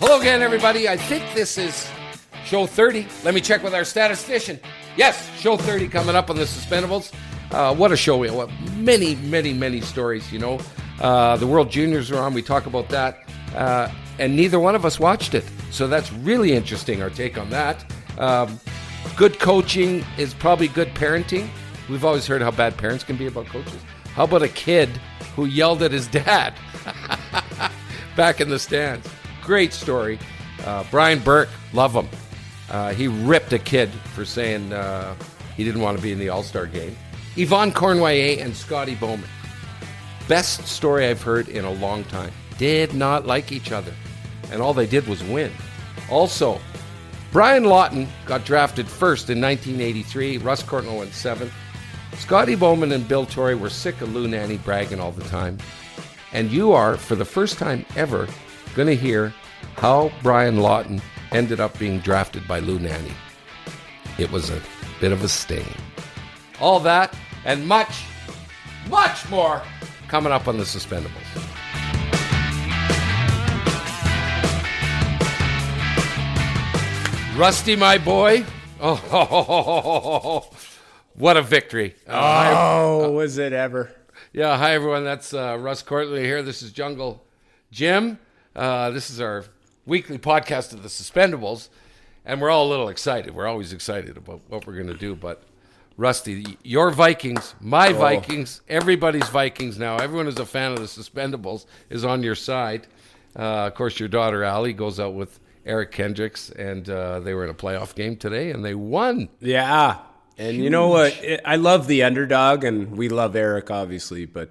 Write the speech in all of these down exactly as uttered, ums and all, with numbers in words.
Hello again, everybody. I think this is show thirty. Let me check with our statistician. Yes, show thirty coming up on the Suspendables. Uh, what a show. We have many, many, many stories, you know. Uh, the World Juniors are on. We talk about that. Uh, and neither one of us watched it. So that's really interesting, our take on that. Um, good coaching is probably good parenting. We've always heard how bad parents can be about coaches. How about a kid who yelled at his dad back in the stands? Great story. Uh, Brian Burke, love him. Uh, he ripped a kid for saying uh, he didn't want to be in the All-Star game. Yvonne Cornway and Scotty Bowman. Best story I've heard in a long time. Did not like each other. And all they did was win. Also, Brian Lawton got drafted first in nineteen eighty-three. Russ Courtnall went seventh. Scotty Bowman and Bill Torrey were sick of Lou Nanne bragging all the time. And you are, for the first time ever, going to hear how Brian Lawton ended up being drafted by Lou Nanne. It was a bit of a sting. All that and much, much more coming up on the Suspendables. Rusty, my boy. Oh, ho, ho, ho, ho, ho, ho. What a victory. Uh, oh, uh, was it ever. Yeah, hi, everyone. That's uh, Russ Courtnall here. This is Jungle Jim. Uh, this is our weekly podcast of the Suspendables, and we're all a little excited. We're always excited about what we're going to do, but Rusty, your Vikings, my oh. Vikings, everybody's Vikings now. Everyone who's a fan of the Suspendables is on your side. Uh, of course, your daughter, Allie, goes out with Eric Kendricks, and uh, they were in a playoff game today, and they won. Yeah, and Huge. You know what? I love the underdog, and we love Eric, obviously, but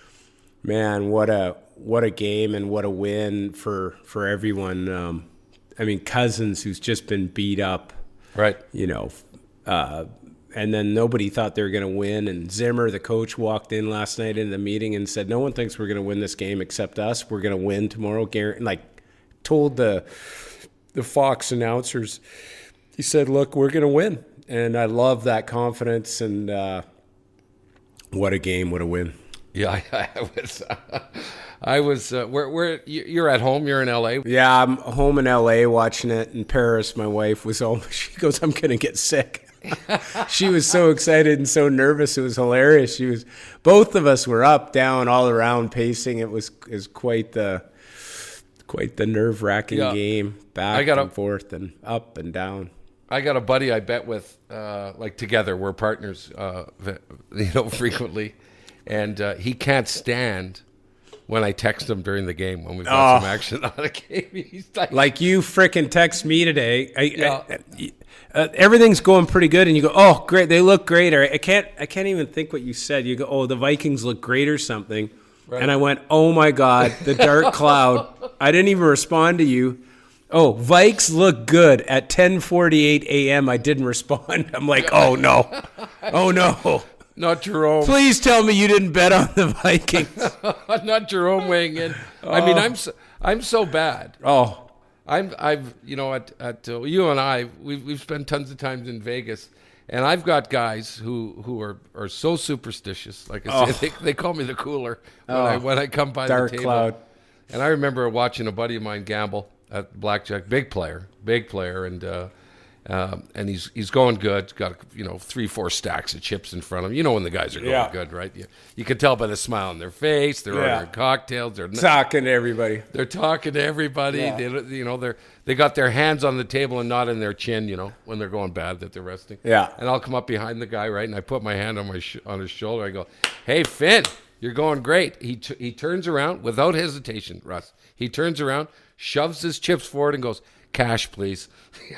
man, what a what a game and what a win for for everyone. Um, I mean, Cousins, who's just been beat up, right? You know, uh, and then nobody thought they were going to win. And Zimmer, the coach, walked in last night in the meeting and said, "No one thinks we're going to win this game except us. We're going to win tomorrow." Guarantee, like, told the the Fox announcers, he said, "Look, we're going to win." And I love that confidence. And uh, what a game! What a win! Yeah, I, I was. Uh, I was. Uh, where? Where? You're at home. You're in L A. Yeah, I'm home in L A watching it. In Paris, my wife was home. She goes, "I'm going to get sick." She was so excited and so nervous. It was hilarious. She was. Both of us were up, down, all around, pacing. It was is quite the quite the nerve wracking yeah. game. Back and a, forth and up and down. I got a buddy I bet with, uh, like together. We're partners, uh, you know, frequently. And uh, he can't stand when I text him during the game when we've got oh. some action on a game. He's like, like you frickin' text me today. I, yeah. I, I, uh, everything's going pretty good, and you go, "Oh, great! They look great." Or I can't, I can't even think what you said. You go, "Oh, the Vikings look great," or something. Right. And I went, "Oh my God, the dark cloud." I didn't even respond to you. Oh, Vikes look good at ten forty-eight a.m. I didn't respond. I'm like, "Oh no, oh no." Not Jerome. Please tell me you didn't bet on the Vikings. Not Jerome weighing in. Oh. I mean, I'm so, I'm so bad. Oh, I'm I've you know at at uh, you and I we've we've spent tons of times in Vegas, and I've got guys who, who are, are so superstitious. Like I said, oh. they, they call me the cooler when oh. I when I come by Dark the table. Cloud. And I remember watching a buddy of mine gamble at blackjack, big player, big player, and. Uh, Um, and he's he's going good. Got you know three four stacks of chips in front of him. You know when the guys are going yeah. good, right? You, you can tell by the smile on their face. They're yeah. ordering cocktails. They're talking to everybody. They're talking to everybody. Yeah. They you know they're they got their hands on the table and not in their chin. You know when they're going bad that they're resting. Yeah. And I'll come up behind the guy, right, and I put my hand on my sh- on his shoulder. I go, "Hey Finn, you're going great." He t- he turns around without hesitation, Russ. He turns around, shoves his chips forward, and goes, "Cash, please."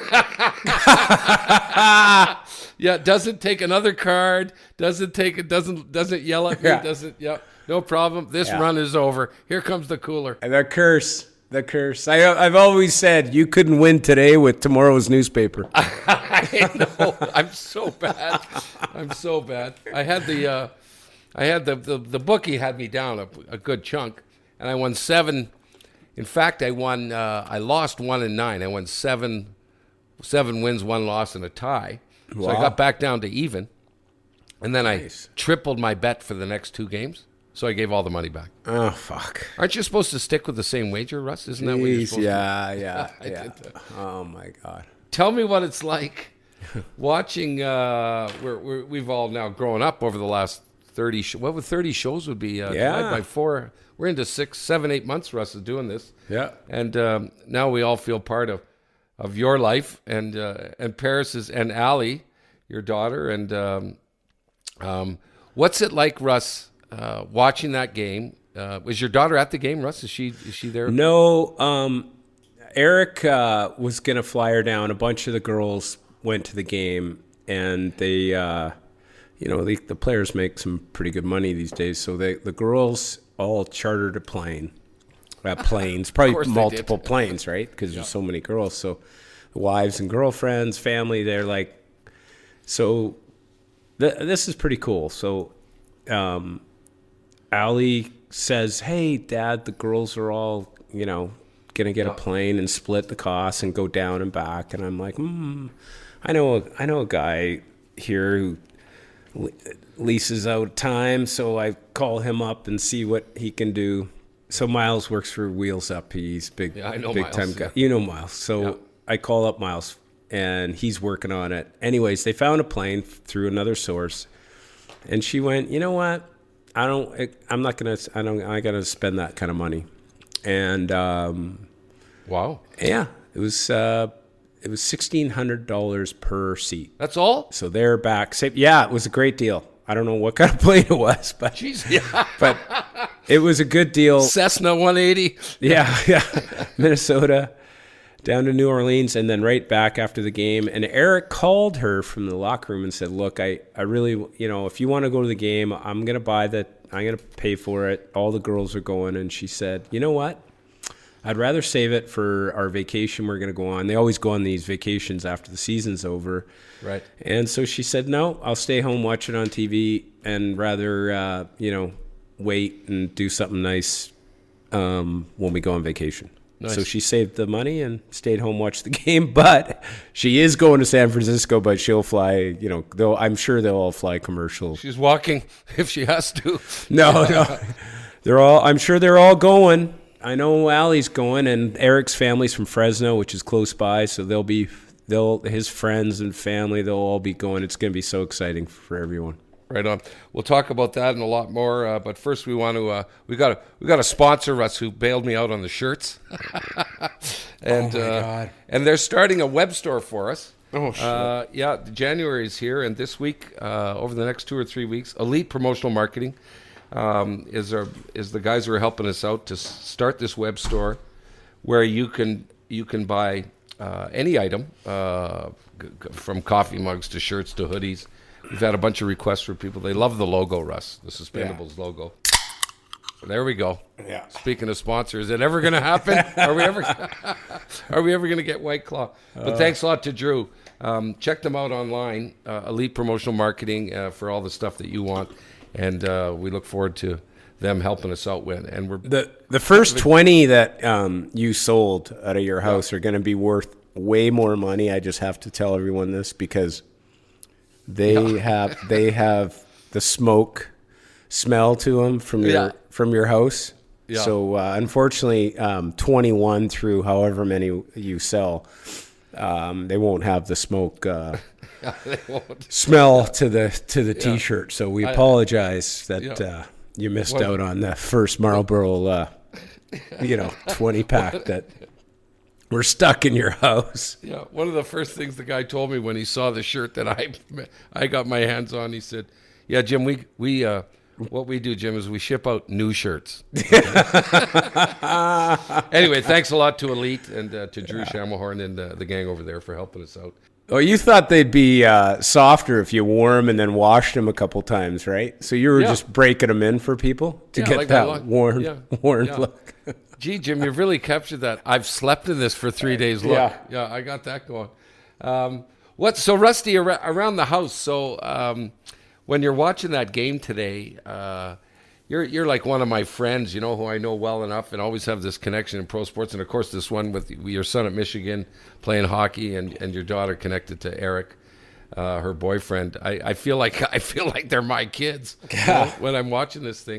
Yeah, doesn't take another card. Doesn't take it. Doesn't doesn't yell at me. Yeah. Doesn't. Yeah, no problem. This yeah. run is over. Here comes the cooler. The curse. The curse. I, I've always said you couldn't win today with tomorrow's newspaper. I know. I'm so bad. I'm so bad. I had the, uh, I had the, the the bookie had me down a, a good chunk, and I won seven. In fact, I won. Uh, I lost one and nine. I won seven, seven wins, one loss, and a tie. Wow. So I got back down to even, and then nice. I tripled my bet for the next two games. So I gave all the money back. Oh, fuck. Aren't you supposed to stick with the same wager, Russ? Isn't that what you're Jeez, supposed yeah, to do? yeah, I yeah. did that. Oh, my God. Tell me what it's like watching. Uh, we're, we're, we've all now grown up over the last thirty. Sh- what would thirty shows would be? Uh, Yeah. divided by four. We're into six, seven, eight months. Russ is doing this. Yeah. And um, now we all feel part of of your life and uh, and Paris's and Allie, your daughter. And um, um, what's it like, Russ, uh, watching that game? Uh, was your daughter at the game, Russ? Is she is she there? No, um, Eric uh, was going to fly her down. A bunch of the girls went to the game, and they, uh, you know, the, the players make some pretty good money these days. So they, the girls all chartered a plane, uh, planes, probably multiple planes, right? Because yeah. there's so many girls. So the wives and girlfriends, family, they're like, so th- this is pretty cool. So um, Allie says, hey, Dad, the girls are all, you know, going to get a plane and split the costs and go down and back. And I'm like, hmm, I know a, I know a guy here who leases out time, so I call him up and see what he can do. So Miles works for Wheels Up. He's big, yeah, I know big Miles, time guy. Yeah. You know Miles. So yeah. I call up Miles, and he's working on it. Anyways, they found a plane through another source, and she went, you know what? I don't. I'm not gonna. I don't. I gotta spend that kind of money. And um, wow. Yeah, it was. Uh, It was sixteen hundred dollars per seat. That's all? So they're back. Yeah, it was a great deal. I don't know what kind of plane it was, but Jeez, yeah. but it was a good deal. Cessna one eighty. Yeah, yeah. Minnesota down to New Orleans and then right back after the game. And Eric called her from the locker room and said, look, I, I really, you know, if you want to go to the game, I'm going to buy the, I'm going to pay for it. All the girls are going. And she said, you know what? I'd rather save it for our vacation we're going to go on. They always go on these vacations after the season's over. Right. And so she said, no, I'll stay home, watch it on T V, and rather, uh, you know, wait and do something nice um, when we go on vacation. Nice. So she saved the money and stayed home, watched the game. But she is going to San Francisco, but she'll fly, you know, they'll, I'm sure they'll all fly commercial. She's walking if she has to. No, no. They're all, I'm sure they're all going. I know Allie's going, and Eric's family's from Fresno, which is close by, so they'll be, they'll his friends and family, they'll all be going. It's going to be so exciting for everyone. Right on. We'll talk about that and a lot more, uh, but first we want to, uh, we got a, we got a sponsor, Russ, who bailed me out on the shirts. and, oh my uh, God. And they're starting a web store for us. Oh, shit. Uh, yeah, January is here, and this week, uh, over the next two or three weeks, Elite Promotional Marketing um, is our, is the guys who are helping us out to s- start this web store, where you can you can buy uh, any item, uh, g- g- from coffee mugs to shirts to hoodies. We've had a bunch of requests from people. They love the logo, Russ, the Suspendables yeah. logo. There we go. Yeah. Speaking of sponsors, is it ever going to happen? Are we ever? Are we ever going to get White Claw? But uh, thanks a lot to Drew. Um, check them out online, uh, Elite Promotional Marketing, uh, for all the stuff that you want, and uh, we look forward to them helping us out with. And we're the the first twenty that um, you sold out of your house yeah. are going to be worth way more money. I just have to tell everyone this because they yeah. have they have the smoke smell to them from your yeah. from your house. Yeah. So uh, unfortunately, um, twenty-one through however many you sell, um, they won't have the smoke uh, yeah, they won't. smell to the to the yeah. T-shirt. So we apologize that yeah. uh, you missed what? out on the first Marlboro, uh, you know, twenty pack that we're stuck in your house. Yeah, one of the first things the guy told me when he saw the shirt that I I got my hands on, he said, "Yeah, Jim, we we." Uh, What we do, Jim, is we ship out new shirts. Anyway, thanks a lot to Elite and uh, to Drew yeah. Shammelhorn and uh, the gang over there for helping us out. Oh, you thought they'd be uh, softer if you wore them and then washed them a couple times, right? So you were yeah. just breaking them in for people to yeah, get like that, that worn, yeah. worn yeah. look. Gee, Jim, you've really captured that. I've slept in this for three days. Look, yeah, yeah I got that going. Um, what? So, Rusty, ar- around the house. So. Um, When you're watching that game today, uh, you're you're like one of my friends, you know, who I know well enough and always have this connection in pro sports. And, of course, this one with your son at Michigan playing hockey and, and your daughter connected to Eric, uh, her boyfriend. I, I feel like I feel like they're my kids you know, when I'm watching this thing.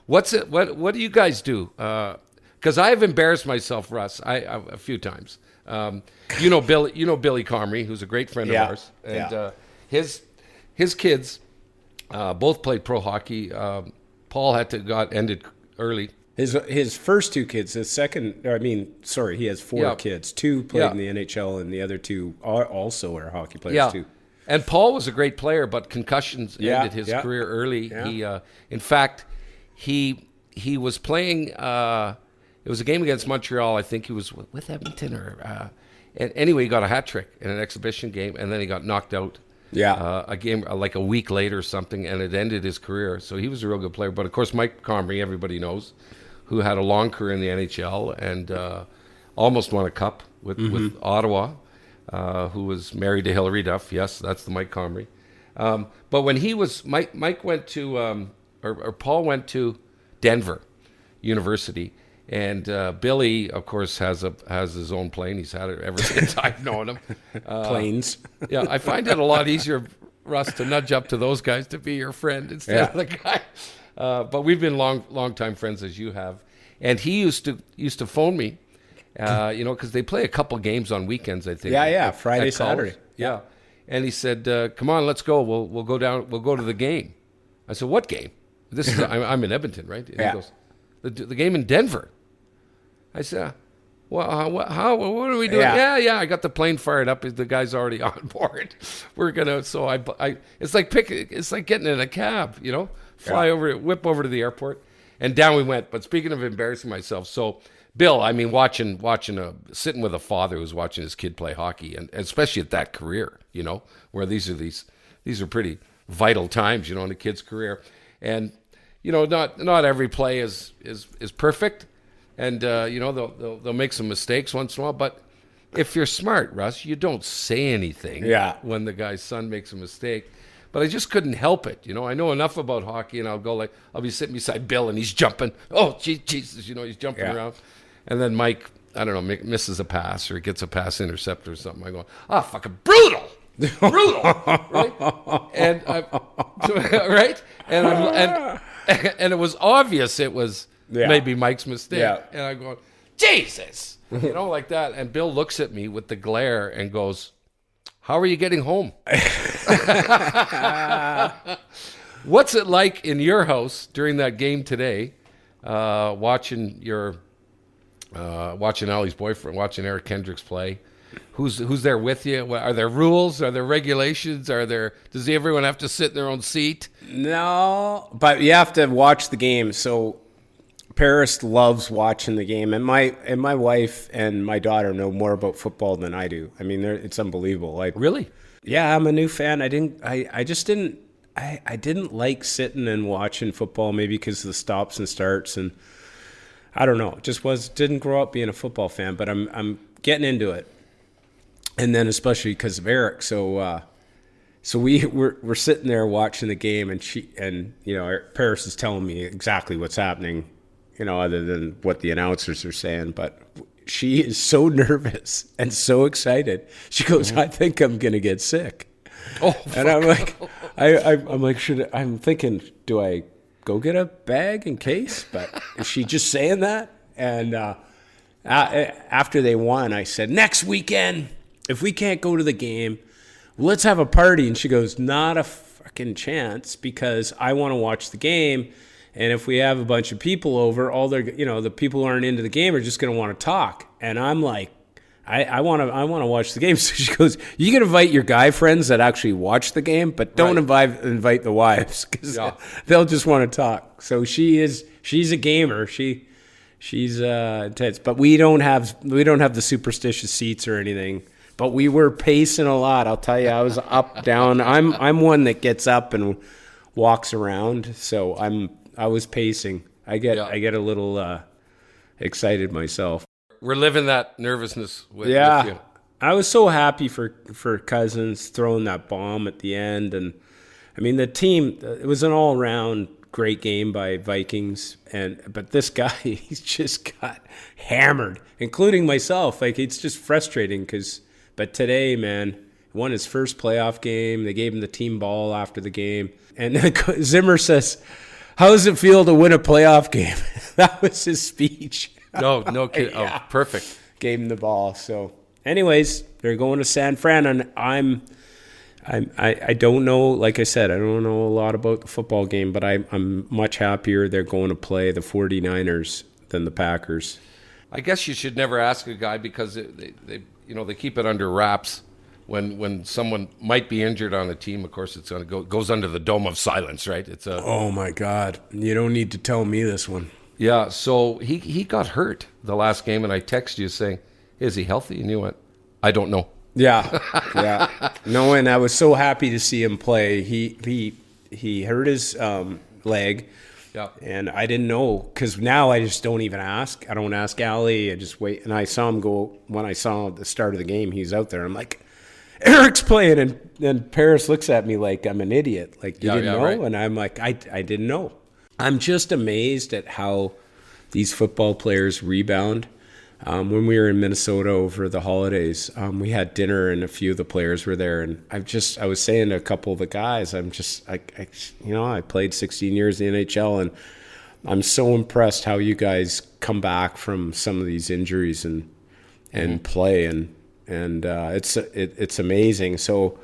What's it? What What do you guys do? Because I've embarrassed myself, Russ, I, I a few times. Um, you know Billy. You know Billy Comrie, who's a great friend Yeah. of ours, and Yeah. uh, his his kids uh, both played pro hockey. Um, Paul had to got ended early. His his first two kids, his second, I mean, sorry, he has four Yeah. kids. Two played Yeah. in the N H L, and the other two are also are hockey players Yeah. too. And Paul was a great player, but concussions Yeah, ended his yeah. career early. Yeah. He, uh, in fact, he he was playing. Uh, it was a game against Montreal. I think he was with, with Edmonton, or uh, and anyway, he got a hat trick in an exhibition game, and then he got knocked out. Yeah. uh, a game uh, like a week later or something, and it ended his career. So he was a real good player. But of course, Mike Comrie, everybody knows, who had a long career in the N H L and uh, almost won a cup with, Mm-hmm. with Ottawa. Uh, who was married to Hillary Duff. Yes, that's the Mike Comrie. Um, but when he was, Mike Mike went to, um, or, or Paul went to Denver University. And uh, Billy, of course, has a has his own plane. He's had it ever since I've known him. Uh, Planes. yeah, I find it a lot easier, Russ, to nudge up to those guys to be your friend instead Yeah. of the guy. Uh, but we've been long long time friends, as you have. And he used to used to phone me. Uh, you know, because they play a couple games on weekends, I think. Yeah, yeah, at- Friday, at college. Saturday. Yeah, and he said, uh, "Come on, let's go. We'll we'll go down. We'll go to the game." I said, "What game?" This is I'm, I'm in Edmonton, right? And Yeah. he goes, the, "The game in Denver." I said, "Well, how, what, how what are we doing?" Yeah. Yeah. yeah, I got the plane fired up. The guy's already on board. We're gonna. So I, I it's like pick. It's like getting in a cab. You know, fly Yeah. over, whip over to the airport, and down we went. But speaking of embarrassing myself, so. Bill, I mean, watching, watching a sitting with a father who's watching his kid play hockey, and especially at that career, you know, where these are these these are pretty vital times, you know, in a kid's career, and you know, not not every play is is is perfect, and uh, you know they'll, they'll they'll make some mistakes once in a while, but if you're smart, Russ, you don't say anything Yeah. when the guy's son makes a mistake. But I just couldn't help it, you know. I know enough about hockey, and I'll go like I'll be sitting beside Bill, and he's jumping. Oh, gee, Jesus, you know, he's jumping Yeah. around. And then Mike, I don't know, mi- misses a pass or gets a pass intercept or something. I go, ah, fucking brutal, brutal, right? And I, right? And I'm, and and it was obvious it was Yeah. maybe Mike's mistake. Yeah. And I go, Jesus, you know, like that. And Bill looks at me with the glare and goes, "How are you getting home?" What's it like in your house during that game today, uh, watching your, uh, watching Ali's boyfriend, watching Eric Kendricks play? Who's who's there with you? What, are there rules? Are there regulations? Are there? Does everyone have to sit in their own seat? No, but you have to watch the game. So Paris loves watching the game, and my and my wife and my daughter know more about football than I do. I mean, they're- it's unbelievable. Like, Really? yeah, I'm a new fan. I didn't. I, I just didn't. I, I didn't like sitting and watching football, maybe because of the stops and starts, and I don't know. It just was didn't grow up being a football fan, but I'm I'm getting into it, and then especially because of Eric. So uh, so we we're we're sitting there watching the game, and she and you know Paris is telling me exactly what's happening, you know, other than what the announcers are saying, but. She is so nervous and so excited. She goes, "I think I'm gonna get sick." Oh, And I'm like, I, I, I'm like, should I, I'm thinking, do I go get a bag in case? But is she just saying that? And uh, a- after they won, I said, next weekend, if we can't go to the game, let's have a party. And she goes, not a fucking chance, because I want to watch the game. And if we have a bunch of people over, all they're, you know, the people who aren't into the game are just going to want to talk. And I'm like, I want to I want to watch the game. So she goes, you can invite your guy friends that actually watch the game, but don't Right. invite invite the wives, because Yeah. they'll just want to talk. So she is she's a gamer. She she's uh, intense, but we don't have we don't have the superstitious seats or anything. But we were pacing a lot. I'll tell you, I was up down. I'm I'm one that gets up and walks around. So I'm I was pacing. I get Yeah. I get a little uh, excited myself. We're living that nervousness with, Yeah, with you. I was so happy for for Cousins throwing that bomb at the end, and I mean the team. It was an all around great game by Vikings, and but this guy, he's just got hammered, including myself. Like, it's just frustrating because. But today, man, won his first playoff game. They gave him the team ball after the game, and Zimmer says, how does it feel to win a playoff game? That was his speech. No, no kidding. Yeah. Oh, perfect. Gave him the ball. So, anyways, they're going to San Fran, and I'm, I'm I, I don't know. Like I said, I don't know a lot about the football game, but I'm I'm much happier they're going to play the 49ers than the Packers. I guess you should never ask a guy because they, they, they you know, they keep it under wraps. When when someone might be injured on a team, of course, it's gonna go goes under the dome of silence, right? It's a Oh my God! You don't need to tell me this one. yeah. So he he got hurt the last game, and I texted you saying, "Is he healthy?" And you went, "I don't know." Yeah, yeah. No, and I was so happy to see him play. He he he hurt his um, leg. Yeah. And I didn't know, because now I just don't even ask. I don't ask Allie. I just wait. And I saw him go, when I saw the start of the game, he's out there. I'm like, Eric's playing. And then Paris looks at me like I'm an idiot. Like, you Yeah, didn't yeah, know? right. And I'm like, I, I didn't know. I'm just amazed at how these football players rebound. Um, when we were in Minnesota over the holidays, um, we had dinner and a few of the players were there. And I just, I was saying to a couple of the guys, I'm just, I, I, you know, I played sixteen years in the N H L, and I'm so impressed how you guys come back from some of these injuries and and mm-hmm. play, and and uh, it's it, it's amazing. So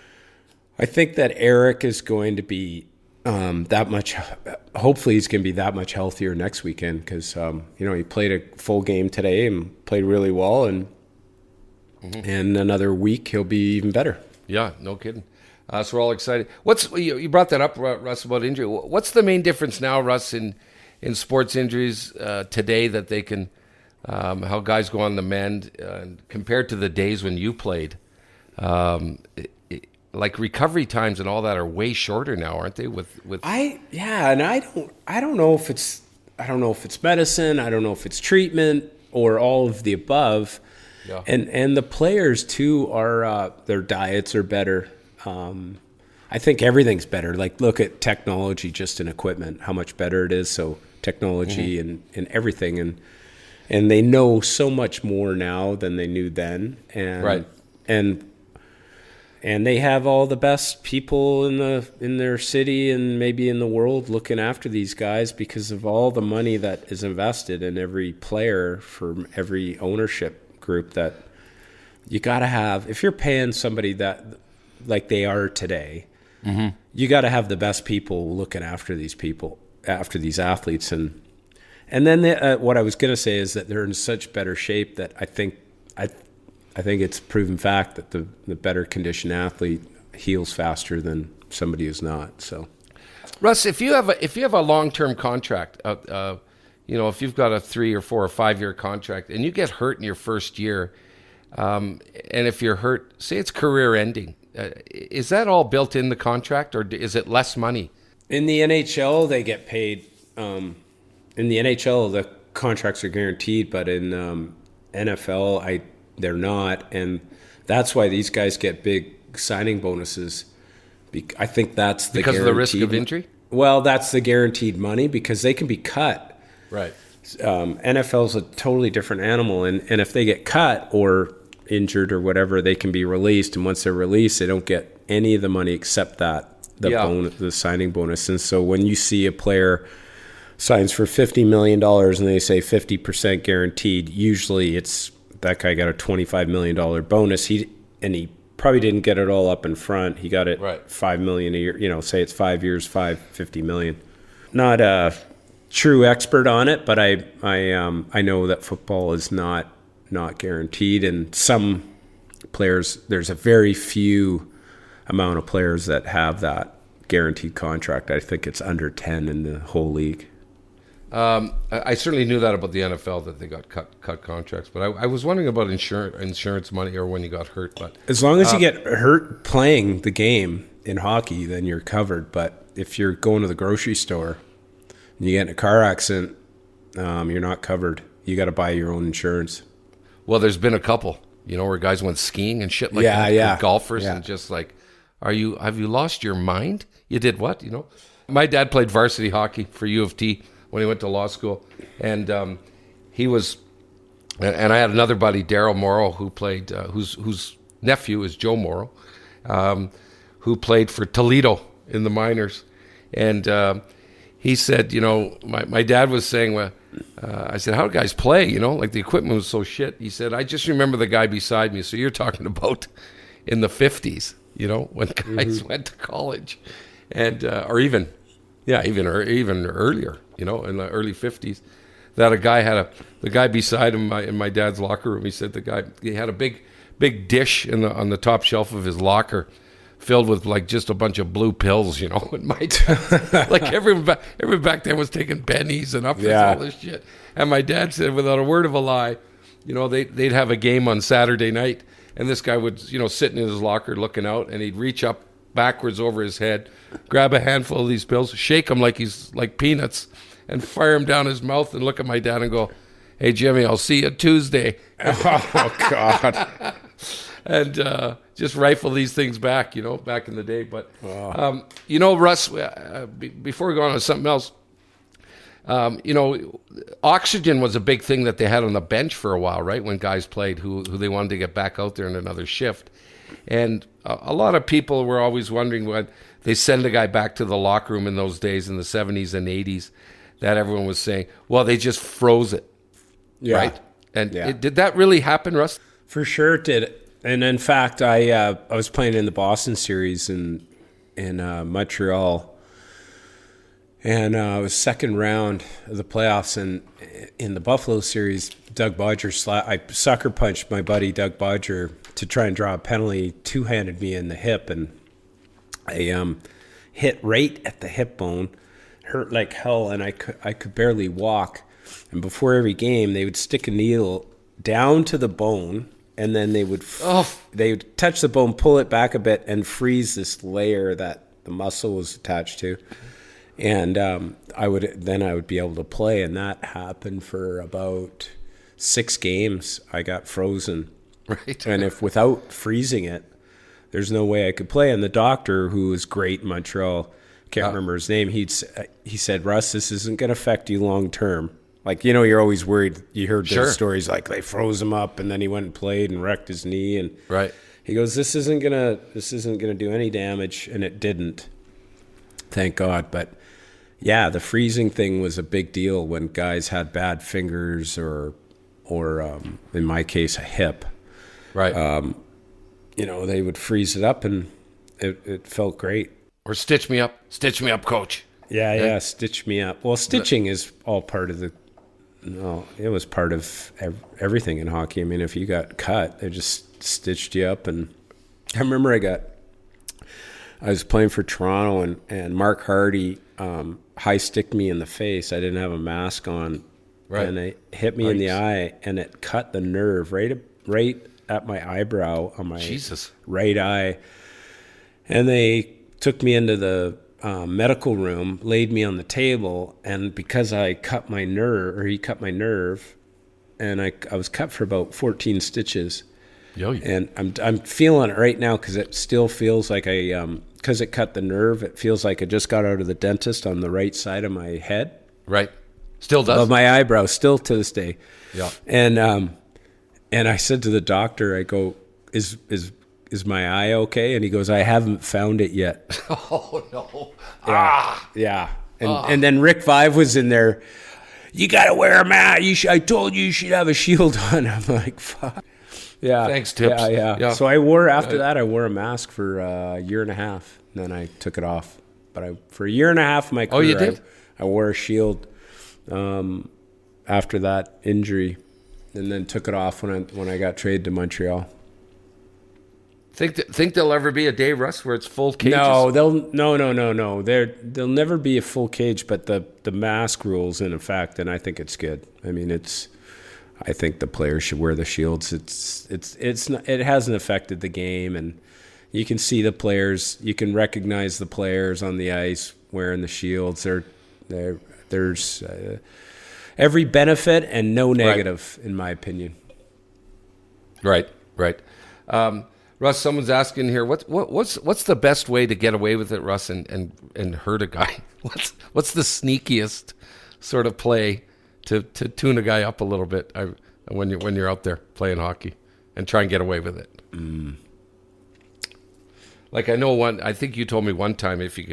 I think that Eric is going to be um, that much. Hopefully, he's going to be that much healthier next weekend because um, you know he played a full game today and played really well, and mm-hmm. in another week he'll be even better. Yeah, no kidding. Uh, so we're all excited. What's you, you brought that up, Russ, about injury. What's the main difference now, Russ, in in sports injuries uh, today that they can, um, how guys go on the mend uh, compared to the days when you played? Um, it, it, like recovery times and all that are way shorter now, aren't they? With with I yeah, and I don't I don't know if it's I don't know if it's medicine, I don't know if it's treatment or all of the above. Yeah. And and the players too are uh, their diets are better. Um, I think everything's better. Like, look at technology, just in equipment, how much better it is. So technology mm-hmm. and, and everything, and and they know so much more now than they knew then. And right. and and they have all the best people in the in their city and maybe in the world looking after these guys because of all the money that is invested in every player from every ownership group. That you got to have, if you're paying somebody that like they are today, mm-hmm. you got to have the best people looking after these people, after these athletes. And and then the, uh, what I was going to say is that they're in such better shape that I think I I think it's proven fact that the, the better conditioned athlete heals faster than somebody who's not. So, Russ, if you have a, if you have a long-term contract, uh, uh, you know, if you've got a three or four or five-year contract and you get hurt in your first year, um, and if you're hurt, say it's career-ending, Uh, is that all built in the contract, or is it less money? In the N H L, they get paid. Um, in the N H L, the contracts are guaranteed, but in um, N F L, I they're not, and that's why these guys get big signing bonuses. Be- I think that's the because of the risk of mo- injury. Well, that's the guaranteed money because they can be cut. Right. Um, N F L is a totally different animal, and, and if they get cut or injured or whatever, they can be released, and once they're released, they don't get any of the money except that the yeah. bonus, the signing bonus. And so when you see a player signs for fifty million dollars and they say fifty percent guaranteed, usually it's that guy got a twenty-five million dollars bonus. He and he probably didn't get it all up in front. He got it right. five million a year. You know, say it's five years, five fifty million. Not a true expert on it, but I I um I know that football is not. not guaranteed, and some players, there's a very few amount of players that have that guaranteed contract. I think it's under ten in the whole league. Um, I, I certainly knew that about the N F L, that they got cut cut contracts, but I, I was wondering about insurance insurance money or when you got hurt. But as long as uh, you get hurt playing the game in hockey, then you're covered. But if you're going to the grocery store and you get in a car accident, um, you're not covered. You got to buy your own insurance. Well, there's been a couple, you know, where guys went skiing and shit like yeah, that. Yeah, golfers yeah. and just like, are you? Have you lost your mind? You did what? You know, my dad played varsity hockey for U of T when he went to law school, and um, he was, and I had another buddy, Daryl Morrow, who played, uh, whose whose nephew is Joe Morrow, um, who played for Toledo in the minors, and uh, he said, you know, my, my dad was saying, well, uh, I said, how do guys play? You know, like the equipment was so shit. He said, I just remember the guy beside me. So you're talking about in the fifties, you know, when guys mm-hmm. went to college, and uh, or even, yeah, even or even earlier, you know, in the early fifties, that a guy had a the guy beside him my, in my dad's locker room. He said the guy he had a big big dish in the on the top shelf of his locker, filled with like just a bunch of blue pills, you know. And my dad, like everyone back, everyone back then was taking bennies and uppers, yeah. all this shit. And my dad said, without a word of a lie, you know, they they'd have a game on Saturday night, and this guy would, you know, sitting in his locker looking out, and he'd reach up backwards over his head, grab a handful of these pills, shake them like he's like peanuts, and fire them down his mouth, and look at my dad and go, "Hey Jimmy, I'll see you Tuesday." Oh God. And uh, just rifle these things back, you know, back in the day. But, um, you know, Russ, uh, be, before we go on to something else, um, you know, oxygen was a big thing that they had on the bench for a while, right, when guys played who, who they wanted to get back out there in another shift. And a, a lot of people were always wondering when they send a guy back to the locker room in those days in the seventies and eighties, that everyone was saying, well, they just froze it, yeah. right? And yeah. it, did that really happen, Russ? For sure it did. And in fact, I uh, I was playing in the Boston series in in uh, Montreal, and uh, it was second round of the playoffs. And in the Buffalo series, Doug Bodger, sla- I sucker punched my buddy Doug Bodger to try and draw a penalty, two-handed me in the hip, and I um, hit right at the hip bone, hurt like hell, and I could, I could barely walk. And before every game, they would stick a needle down to the bone, and then they would f- oh. they would touch the bone, pull it back a bit, and freeze this layer that the muscle was attached to. And um, I would then I would be able to play, and that happened for about six games. I got frozen, right? And if without freezing it, there's no way I could play. And the doctor, who was great in Montreal, can't uh, remember his name. He'd he said, "Russ, this isn't going to affect you long term." Like, you know, you're always worried. You heard sure. those stories like they froze him up and then he went and played and wrecked his knee. And right. he goes, this isn't gonna this isn't gonna do any damage, and it didn't. Thank God. But yeah, the freezing thing was a big deal when guys had bad fingers or or um, in my case a hip. Right. Um, you know, they would freeze it up and it, it felt great. Or stitch me up. Stitch me up, coach. Yeah, yeah, yeah, stitch me up. Well, stitching is all part of the No, it was part of ev- everything in hockey. I mean, if you got cut, they just stitched you up. And I remember I got, I was playing for Toronto, and, and Mark Hardy um, high sticked me in the face. I didn't have a mask on, right. and it hit me right. in the eye, and it cut the nerve right, right at my eyebrow on my Jesus. right eye. And they took me into the Uh, medical room, laid me on the table, and because I cut my nerve, or he cut my nerve, and I, I was cut for about fourteen stitches. Yo, yeah. And I'm I'm feeling it right now because it still feels like I, um, because it cut the nerve, it feels like I just got out of the dentist on the right side of my head. Right. Still does. Of my eyebrow, still to this day. Yeah. And um, and I said to the doctor, I go, is is Is my eye okay? And he goes, I haven't found it yet. Oh, no. Yeah. Ah. Yeah. And ah. and then Rick Vive was in there. You got to wear a mask. You should, I told you you should have a shield on. I'm like, fuck. Yeah. Thanks, Tips. Yeah, yeah. yeah. So I wore, after that, I wore a mask for a year and a half. And then I took it off. But I for a year and a half of my career, oh, you did? I, I wore a shield um, after that injury, and then took it off when I, when I got traded to Montreal. Think th- think there'll ever be a day, Russ, where it's full cages? No, they'll no no no no. There there'll never be a full cage, but the, the mask rule's in effect, and I think it's good. I mean, it's I think the players should wear the shields. It's it's it's not, it hasn't affected the game, and you can see the players. You can recognize the players on the ice wearing the shields. There there there's uh, every benefit and no negative, right. in my opinion. Right, right. Um, Russ, someone's asking here, what, what, what's what's the best way to get away with it, Russ, and, and, and hurt a guy? What's what's the sneakiest sort of play to, to tune a guy up a little bit I, when you're when you're out there playing hockey and try and get away with it? Mm. Like I know one, I think you told me one time if you can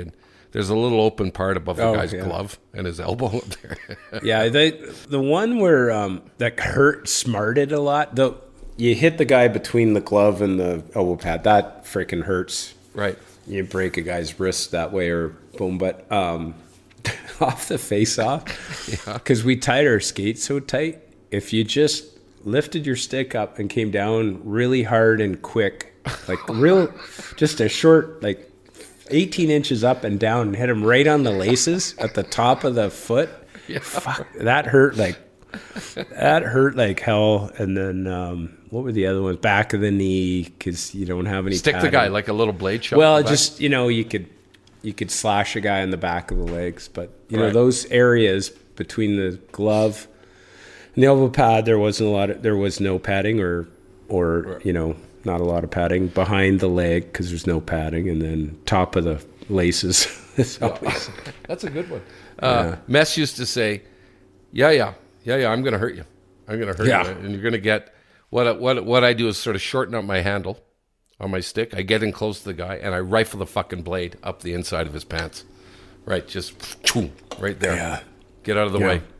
there's a little open part above the Oh, guy's yeah. glove and his elbow up there. Yeah, they, the one where um, that hurt smarted a lot. The you hit the guy between the glove and the elbow pad. That freaking hurts. Right. You break a guy's wrist that way, or boom. But um, off the face off, because we tied our skates so tight. If you just lifted your stick up and came down really hard and quick, like real, just a short, like eighteen inches up and down, and hit him right on the laces at the top of the foot. Yeah. Fuck, that hurt like that hurt like hell. And then um, what were the other ones? Back of the knee, because you don't have any. Stick the padding. guy like a little blade shot. Well, in the back. just, you know, you could you could slash a guy in the back of the legs, but you know Right. those areas between the glove and the elbow pad, there wasn't a lot of, there was no padding, or or Right. you know, not a lot of padding behind the leg because there's no padding, and then top of the laces. It's always, That's a good one. Uh, Mess used to say, "Yeah, yeah, yeah, yeah. I'm going to hurt you. I'm going to hurt Yeah. you, and you're going to get what what what I do is sort of shorten up my handle on my stick. I get in close to the guy, and I rifle the fucking blade up the inside of his pants. Right, just right there. Yeah. Get out of the Yeah. way.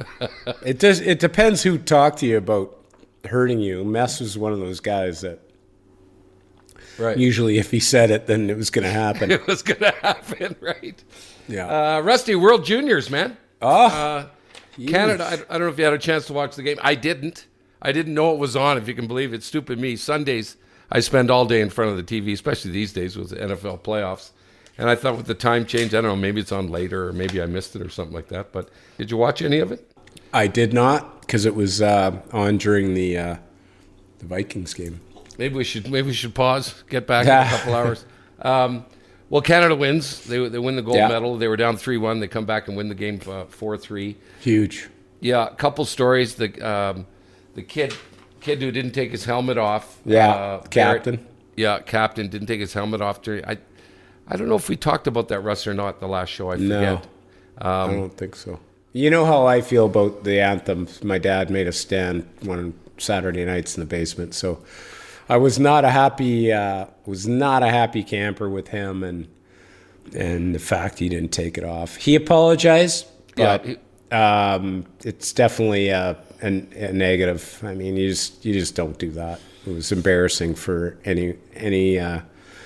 it does. It depends who talked to you about hurting you. Mess was one of those guys that Right. usually, if he said it, then it was going to happen. It was going to happen. Right. Yeah. Uh, Rusty, World Juniors, man. oh, Uh, Canada, I, I don't know if you had a chance to watch the game. I didn't. I didn't know it was on, if you can believe it. Stupid me. Sundays, I spend all day in front of the T V, especially these days with the N F L playoffs. And I thought with the time change, I don't know, maybe it's on later or maybe I missed it or something like that. But did you watch any of it? I did not, because it was uh, on during the uh, the Vikings game. Maybe we should maybe we should pause, get back in a couple hours. Um, well, Canada wins. They they win the gold Yeah. medal. They were down three one. They come back and win the game uh, four three. Huge. Yeah, a couple stories. The um, the kid kid who didn't take his helmet off. Yeah, uh, captain. Barrett- yeah, captain didn't take his helmet off during. I I don't know if we talked about that, Russ, or not. The last show, I forget. No, I don't think so. You know how I feel about the anthems. My dad made us stand one Saturday nights in the basement, so I was not a happy uh, was not a happy camper with him, and and the fact he didn't take it off. He apologized, but Yeah, um, it's definitely a, an, a negative. I mean, you just you just don't do that. It was embarrassing for any any. Uh,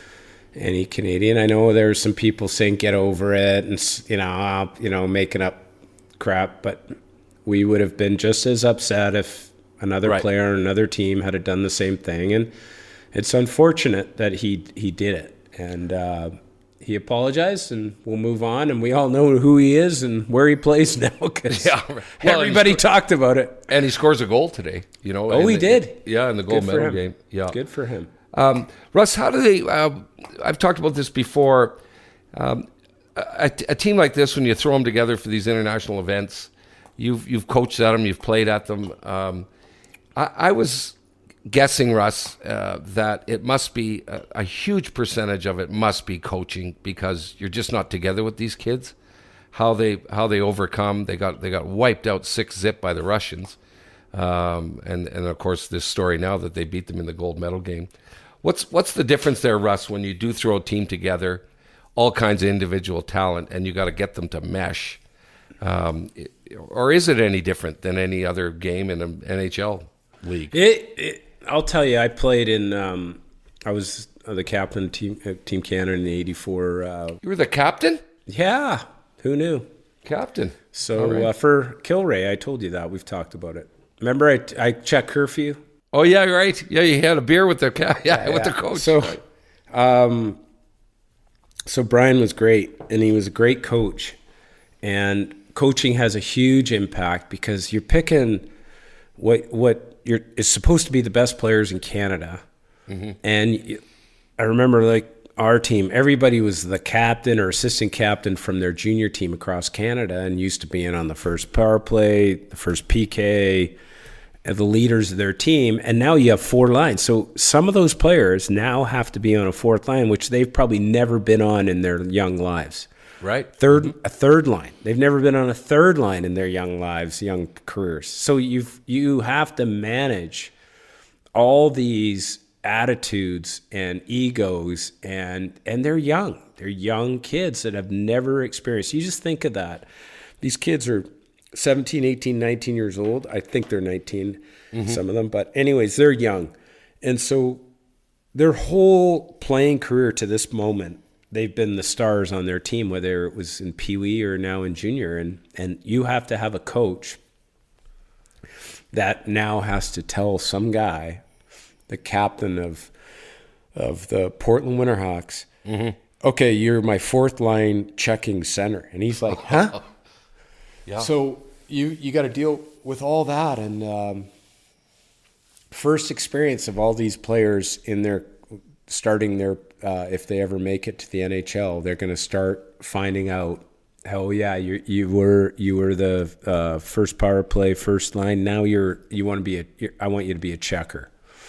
any Canadian. I know there's some people saying get over it, and you know, uh, you know, making up crap, but we would have been just as upset if another Right. player on another team had done the same thing. And it's unfortunate that he he did it, and uh, he apologized, and we'll move on. And we all know who he is and where he plays now, because Yeah, right. Well, everybody he's- talked about it. and he scores a goal today. You know. Oh, in he the- did? Yeah, in the gold Good for medal him. game. Yeah. Good for him. Um, Russ, how do they? Uh, I've talked about this before. Um, a, a team like this, when you throw them together for these international events, you've you've coached at them, you've played at them. Um, I, I was guessing, Russ, uh, that it must be a, a huge percentage of it must be coaching, because you're just not together with these kids. How they how they overcome? They got they got wiped out six zip by the Russians, um, and and of course this story now that they beat them in the gold medal game. What's what's the difference there, Russ, when you do throw a team together, all kinds of individual talent, and you got to get them to mesh? Um, or is it any different than any other game in an N H L league? It, it, I'll tell you, I played in. Um, I was the captain of team uh, Team Canada in the eighty-four. Uh, You were the captain? yeah, who knew? Captain. So All right. uh, for Kilray, I told you that we've talked about it. Remember, I I checked curfew. Oh, yeah, right. Yeah, you had a beer with the ca- yeah, with the coach. So, um, so Brian was great, and he was a great coach. And coaching has a huge impact, because you're picking what what you're is supposed to be the best players in Canada. Mm-hmm. And you, I remember, like, our team, everybody was the captain or assistant captain from their junior team across Canada, and used to be in on the first power play, the first P K, and the leaders of their team. And now you have four lines. So some of those players now have to be on a fourth line, which they've probably never been on in their young lives. Right. Third, a third line. They've never been on a third line in their young lives, young careers. So you've you have to manage all these attitudes and egos, and and they're young. They're young kids that have never experienced. You just think of that. These kids are seventeen, eighteen, nineteen years old. I think they're nineteen, mm-hmm. some of them. But anyways, they're young. And so their whole playing career to this moment, they've been the stars on their team, whether it was in Pee Wee or now in junior. And, and you have to have a coach that now has to tell some guy, the captain of of the Portland Winterhawks, mm-hmm. okay, you're my fourth line checking center. And he's like, huh? Yeah. So you, you got to deal with all that. And um, first experience of all these players in their starting their, uh, if they ever make it to the N H L, they're going to start finding out, oh yeah, you you were you were the uh, first power play, first line. Now you're you want to be a. I want you to be a checker,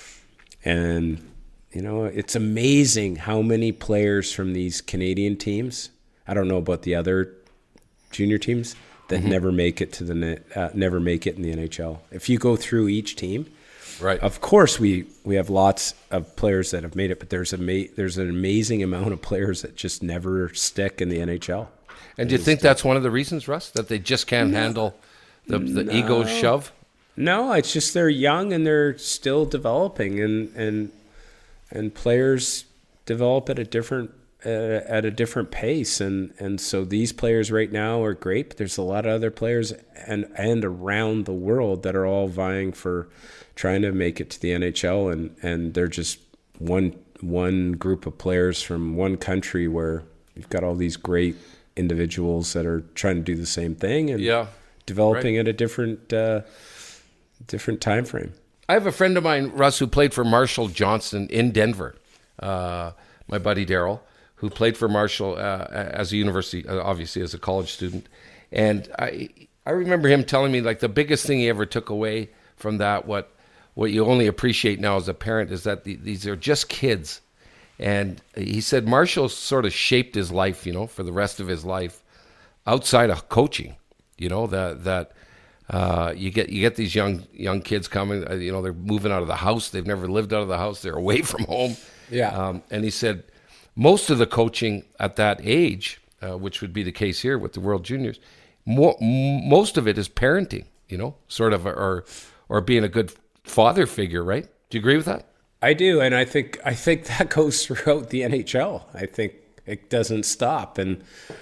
and you know it's amazing how many players from these Canadian teams. I don't know about the other junior teams that mm-hmm. never make it to the uh, never make it in the N H L. If you go through each team, right? Of course, we we have lots of players that have made it, but there's a ma- there's an amazing amount of players that just never stick in the N H L. And do you think that's one of the reasons, Russ, that they just can't no. handle the, the no. ego shove? No, it's just they're young and they're still developing, and and and players develop at a different uh, at a different pace, and, and so these players right now are great. But there's a lot of other players and and around the world that are all vying for trying to make it to the N H L, and, and they're just one one group of players from one country where you've got all these great individuals that are trying to do the same thing and yeah, developing right. at a different uh, different time frame. I have a friend of mine, Russ, who played for Marshall Johnson in Denver. Uh, my buddy Daryl, who played for Marshall uh, as a university, uh, obviously as a college student, and I I remember him telling me like the biggest thing he ever took away from that, what what you only appreciate now as a parent, is that the, these are just kids. And he said Marshall sort of shaped his life, you know, for the rest of his life outside of coaching. You know, that that uh, you get you get these young young kids coming, uh, you know, they're moving out of the house. They've never lived out of the house. They're away from home. Yeah. Um, and he said most of the coaching at that age, uh, which would be the case here with the World Juniors, more, m- most of it is parenting, you know, sort of, or or being a good father figure, right? Do you agree with that? I do, and I think I think that goes throughout the N H L. I think it doesn't stop, and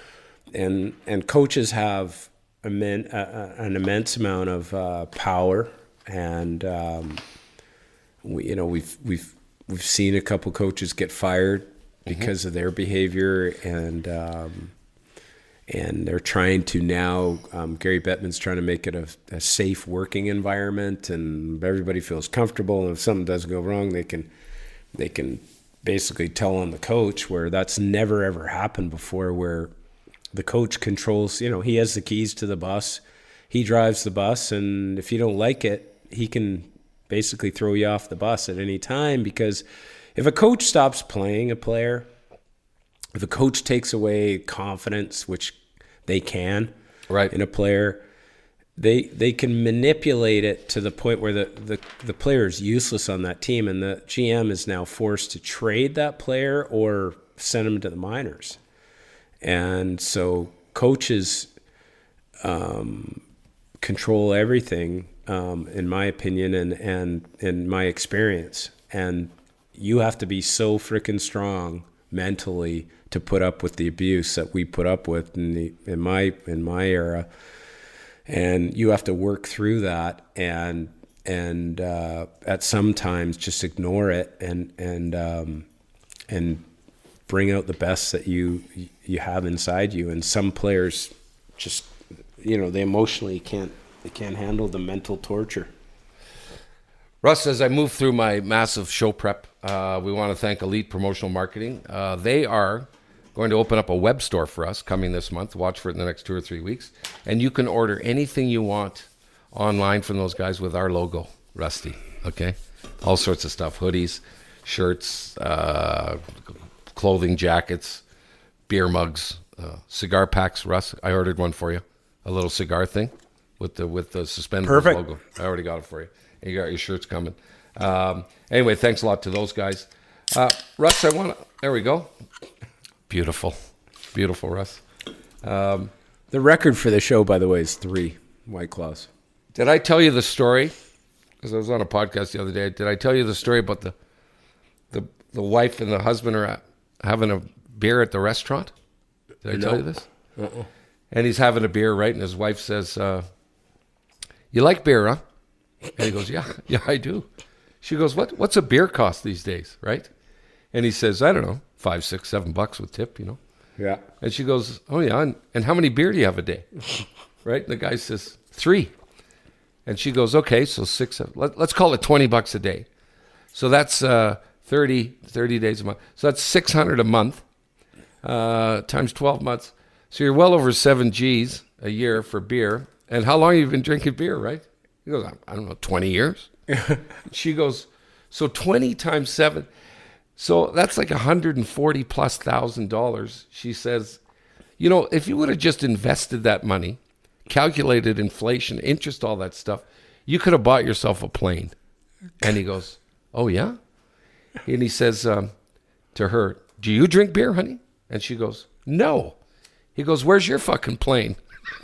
and and coaches have immen- uh, an immense amount of uh, power, and um, we, you know, we've we've we've seen a couple coaches get fired because mm-hmm. of their behavior, and um, and they're trying to now. Um, Gary Bettman's trying to make it a, a safe working environment, and everybody feels comfortable. And if something does go wrong, they can they can basically tell on the coach. Where that's never ever happened before. Where the coach controls, you know, he has the keys to the bus, he drives the bus, and if you don't like it, he can basically throw you off the bus at any time. Because if a coach stops playing a player, if a coach takes away confidence, which they can, right, in a player, they they can manipulate it to the point where the, the, the player is useless on that team, and the G M is now forced to trade that player or send him to the minors. And so coaches um, control everything, um, in my opinion, and, and in my experience. And you have to be so freaking strong mentally to put up with the abuse that we put up with in the in my in my era, and you have to work through that, and and uh, at some times just ignore it and and um, and bring out the best that you you have inside you. And some players just, you know, they emotionally can't they can't handle the mental torture. Russ, as I move through my massive show prep, uh, we want to thank Elite Promotional Marketing. Uh, they are going to open up a web store for us coming this month. Watch for it in the next two or three weeks. And you can order anything you want online from those guys with our logo, Rusty, okay? All sorts of stuff, hoodies, shirts, uh, clothing, jackets, beer mugs, uh, cigar packs. Russ, I ordered one for you, a little cigar thing with the with the suspended logo. I already got it for you. You got your shirts coming. Um, anyway, thanks a lot to those guys. Uh, Russ, I want to, there we go. Beautiful. Beautiful, Russ. Um, The record for the show, by the way, is three White Claws. did I tell you the story? Because I was on a podcast the other day. Did I tell you the story about the the the wife and the husband are having a beer at the restaurant? Did I No. tell you this? Uh-uh. And he's having a beer, right? And his wife says, uh, "You like beer, huh?" And he goes, "Yeah, yeah, I do." She goes, "What? What's a beer cost these days, right?" And he says, "I don't know, five, six, seven bucks with tip, you know." Yeah. And she goes, "Oh yeah, and, and how many beer do you have a day?" Right? And the guy says, "Three." And she goes, "Okay, so six. Let, let's call it twenty bucks a day. So that's uh, thirty, thirty days a month. So that's six hundred a month uh, times twelve months. So you're well over seven G's a year for beer. And how long have you been drinking beer, right?" He goes, "I don't know, twenty years." She goes, "So twenty times seven. So that's like one hundred forty plus thousand dollars." She says, "You know, if you would have just invested that money, calculated inflation, interest, all that stuff, you could have bought yourself a plane." And he goes, "Oh, yeah?" And he says um, to her, "Do you drink beer, honey?" And she goes, "No." He goes, "Where's your fucking plane?"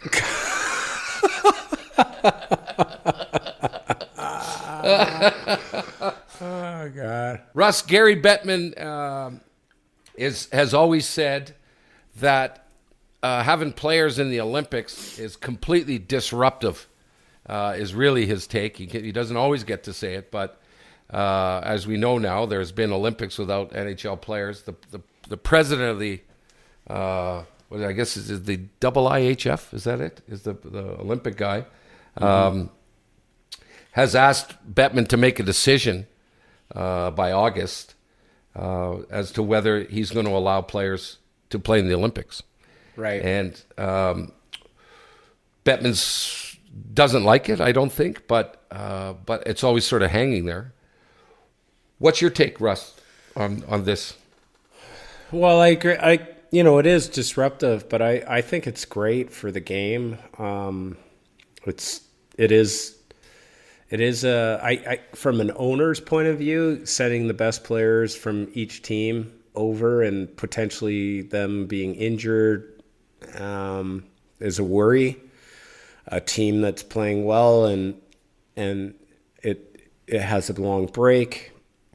Oh, God. Russ, Gary Bettman um, is has always said that uh, having players in the Olympics is completely disruptive, uh, is really his take. He, he doesn't always get to say it, but uh, as we know now, there's been Olympics without N H L players. The the, the president of the, uh, what I guess is, is the double I H F, is that it? Is the, the Olympic guy, um, mm-hmm. has asked Bettman to make a decision uh, by August uh, as to whether he's going to allow players to play in the Olympics. Right. And um, Bettman doesn't like it, I don't think, but uh, but it's always sort of hanging there. What's your take, Russ, on, on this? Well, I agree. I you know it is disruptive, but I, I think it's great for the game. Um, it's it is it is a I, I from an owner's point of view, setting the best players from each team over and potentially them being injured um, is a worry. A team that's playing well and and it it has a long break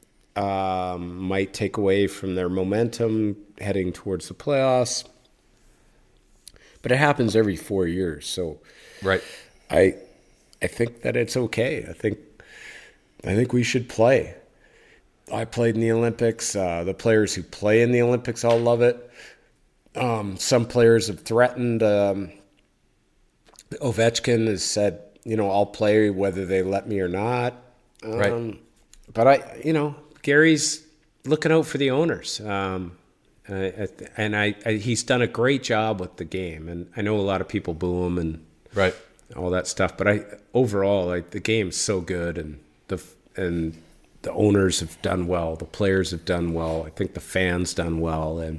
um, might take away from their momentum heading towards the playoffs. But it happens every four years, so right. I I think that it's okay. I think I think we should play. I played in the Olympics. Uh, the players who play in the Olympics all love it. Um, some players have threatened. Um, Ovechkin has said, you know, I'll play whether they let me or not. Um, right. But I, you know, Gary's looking out for the owners. Um, uh, and I, I, he's done a great job with the game. And I know a lot of people boo him and right. all that stuff. But I overall, like the game's so good, and the and the owners have done well. The players have done well. I think the fans done well, and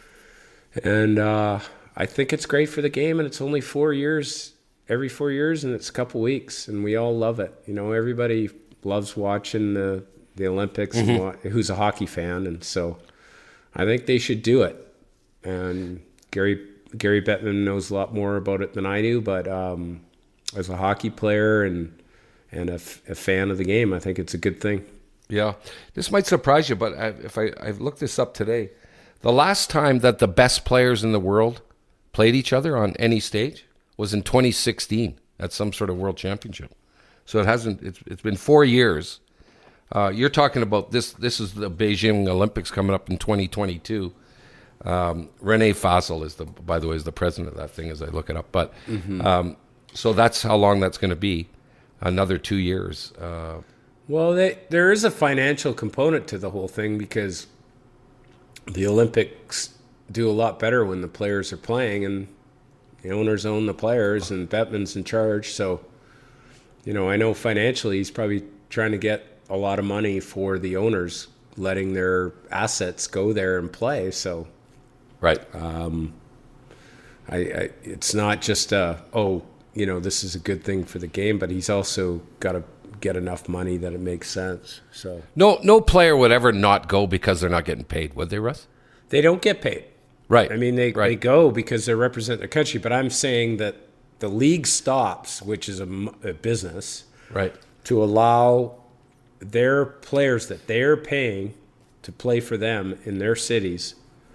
and uh, I think it's great for the game. And it's only four years, every four years, and it's a couple weeks, and we all love it. You know, everybody loves watching the the Olympics. Mm-hmm. And wa- who's a hockey fan, and so I think they should do it. And Gary Gary Bettman knows a lot more about it than I do, but um, as a hockey player and and a, f- a fan of the game, I think it's a good thing. Yeah, this might surprise you, but I, if I I've looked this up today, the last time that the best players in the world played each other on any stage was in twenty sixteen at some sort of world championship. So it hasn't. It's it's been four years. Uh, you're talking about this. This is the Beijing Olympics coming up in twenty twenty-two. Um, Rene Fasel is the, by the way, is the president of that thing as I look it up. But mm-hmm. um, so that's how long that's going to be. Another two years. Uh, Well, they, there is a financial component to the whole thing because the Olympics do a lot better when the players are playing, and the owners own the players, and Bettman's in charge. So, you know, I know financially he's probably trying to get a lot of money for the owners letting their assets go there and play. So, right. Um, I, I it's not just a, oh, you know, this is a good thing for the game, but he's also got to get enough money that it makes sense. So no, no player would ever not go because they're not getting paid, would they, Russ? They don't get paid. Right. I mean, they, right. they go because they represent their country, but I'm saying that the league stops, which is a, a business, Right. to allow their players that they're paying to play for them in their cities.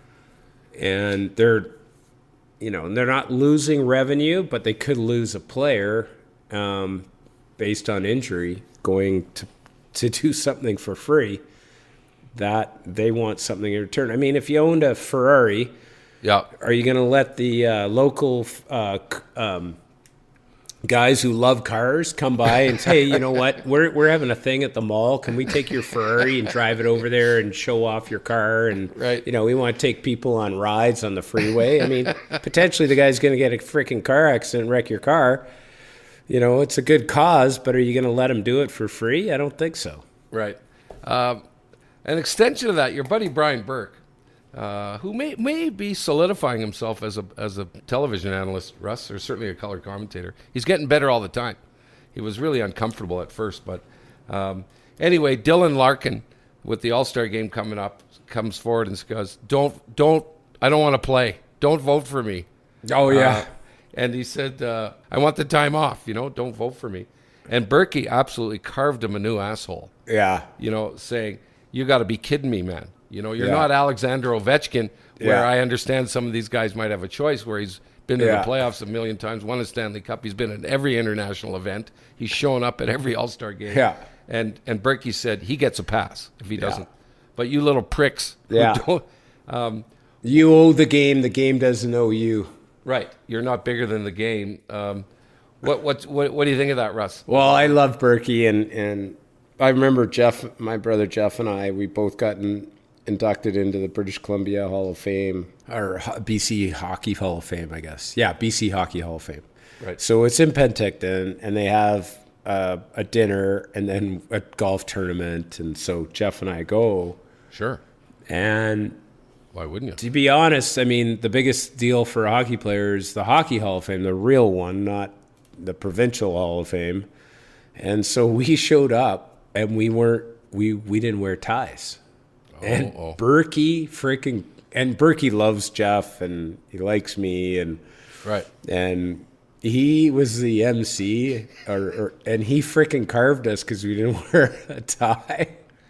And they're, you know, they're not losing revenue, but they could lose a player um, based on injury going to, to do something for free. That they want something in return. I mean, if you owned a Ferrari, yeah, are you going to let the uh, local uh, um, guys who love cars come by and say, hey, you know what, we're we're having a thing at the mall. Can we take your Ferrari and drive it over there and show off your car? And right. you know, we want to take people on rides on the freeway. I mean, potentially the guy's going to get a freaking car accident and wreck your car. You know, it's a good cause, but are you going to let him do it for free? I don't think so. Right. Um, An extension of that, your buddy Brian Burke, uh, who may may be solidifying himself as a as a television analyst, Russ, or certainly a color commentator. He's getting better all the time. He was really uncomfortable at first, but um, anyway, Dylan Larkin with the All-Star game coming up comes forward and goes, "Don't don't I don't want to play. Don't vote for me." Oh yeah. Uh, and he said, uh, "I want the time off. You know, don't vote for me." And Berkey absolutely carved him a new asshole. Yeah. You know, saying, you got to be kidding me, man. You know, you're Yeah. not Alexander Ovechkin, where Yeah. I understand some of these guys might have a choice, where he's been to Yeah. the playoffs a million times, won a Stanley Cup. He's been at every international event. He's shown up at every All-Star game. Yeah. And and Berkey said he gets a pass if he doesn't. But you little pricks. who Yeah. don't- um, You owe the game. The game doesn't owe you. right. You're not bigger than the game. Um, what, what, what, what do you think of that, Russ? Well, I love Berkey, and, and I remember Jeff, my brother Jeff and I, we both gotten inducted into the British Columbia Hall of Fame, or B C Hockey Hall of Fame, I guess. Yeah, B C Hockey Hall of Fame. Right. So it's in Penticton, and they have uh, a dinner and then a golf tournament, and so Jeff and I go. Sure. And Why wouldn't you? to be honest, I mean, the biggest deal for a hockey player is the Hockey Hall of Fame, the real one, not the Provincial Hall of Fame. And so we showed up. And we weren't, we, we didn't wear ties. Oh, and oh. Berkey freaking, and Berkey loves Jeff and he likes me. And, Right. and he was the M C or, or and he freaking carved us because we didn't wear a tie.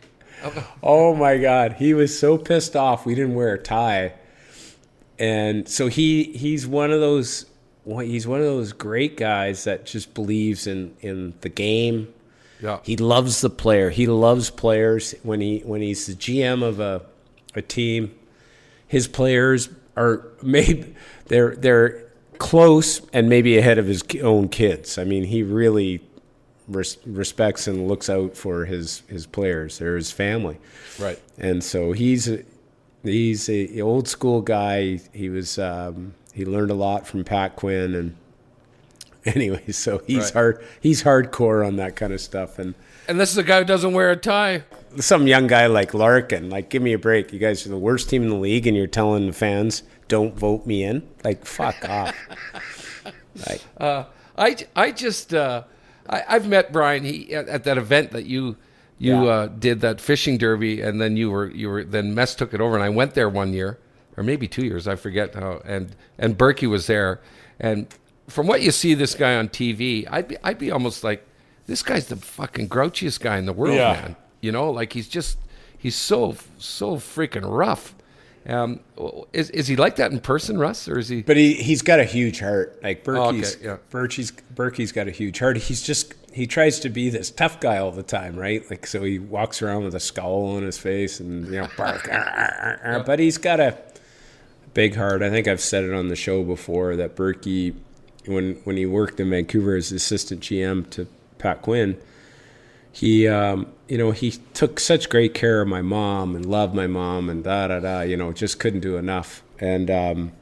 Oh my God. He was so pissed off we didn't wear a tie. And so he, he's one of those, he's one of those great guys that just believes in, in the game. Yeah. He loves the player. He loves players. When he when he's the G M of a a team, his players are maybe they're they're close and maybe ahead of his own kids. I mean, he really res- respects and looks out for his his players. They're his family. Right. And so he's a, he's a old school guy. He was um, he learned a lot from Pat Quinn and. Anyway, so he's Right. hard. He's hardcore on that kind of stuff, and And this is a guy who doesn't wear a tie. some young guy like Larkin, like, give me a break. You guys are the worst team in the league, and you're telling the fans, don't vote me in. Like, fuck off. Like, Uh, I, I just uh, I, I've met Brian. He at, at that event that you you Yeah. uh, did that fishing derby, and then you were you were then Mess took it over, and I went there one year or maybe two years, I forget how. And and Berkey was there, and from what you see this guy on T V, I'd be I'd be almost like, this guy's the fucking grouchiest guy in the world, Yeah. man. You know, like he's just he's so so freaking rough. Um, is is he like that in person, Russ, or is he? but he he's got a huge heart. Like Berkey's, Oh, okay, yeah. Berkey's, Berkey's got a huge heart. He's just he tries to be this tough guy all the time, right? Like, so he walks around with a scowl on his face and, you know, bark. "Arr, arr, arr." But he's got a big heart. I think I've said it on the show before that Berkey, when when he worked in Vancouver as assistant G M to Pat Quinn, he um, you know, he took such great care of my mom and loved my mom and da da da. You know, just couldn't do enough. And um,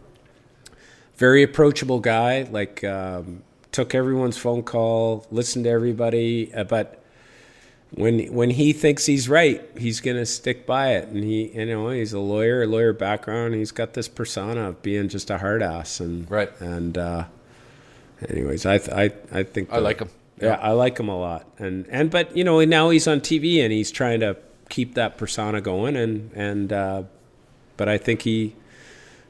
very approachable guy. Like, um, took everyone's phone call, listened to everybody. Uh, but when when he thinks he's right, he's gonna stick by it. And he, you know, he's a lawyer, a lawyer background. He's got this persona of being just a hard ass. And Right. And uh, anyways, I th- I I think I like him. Yeah, I like him a lot. And and but you know, now he's on T V and he's trying to keep that persona going. And and uh, but I think he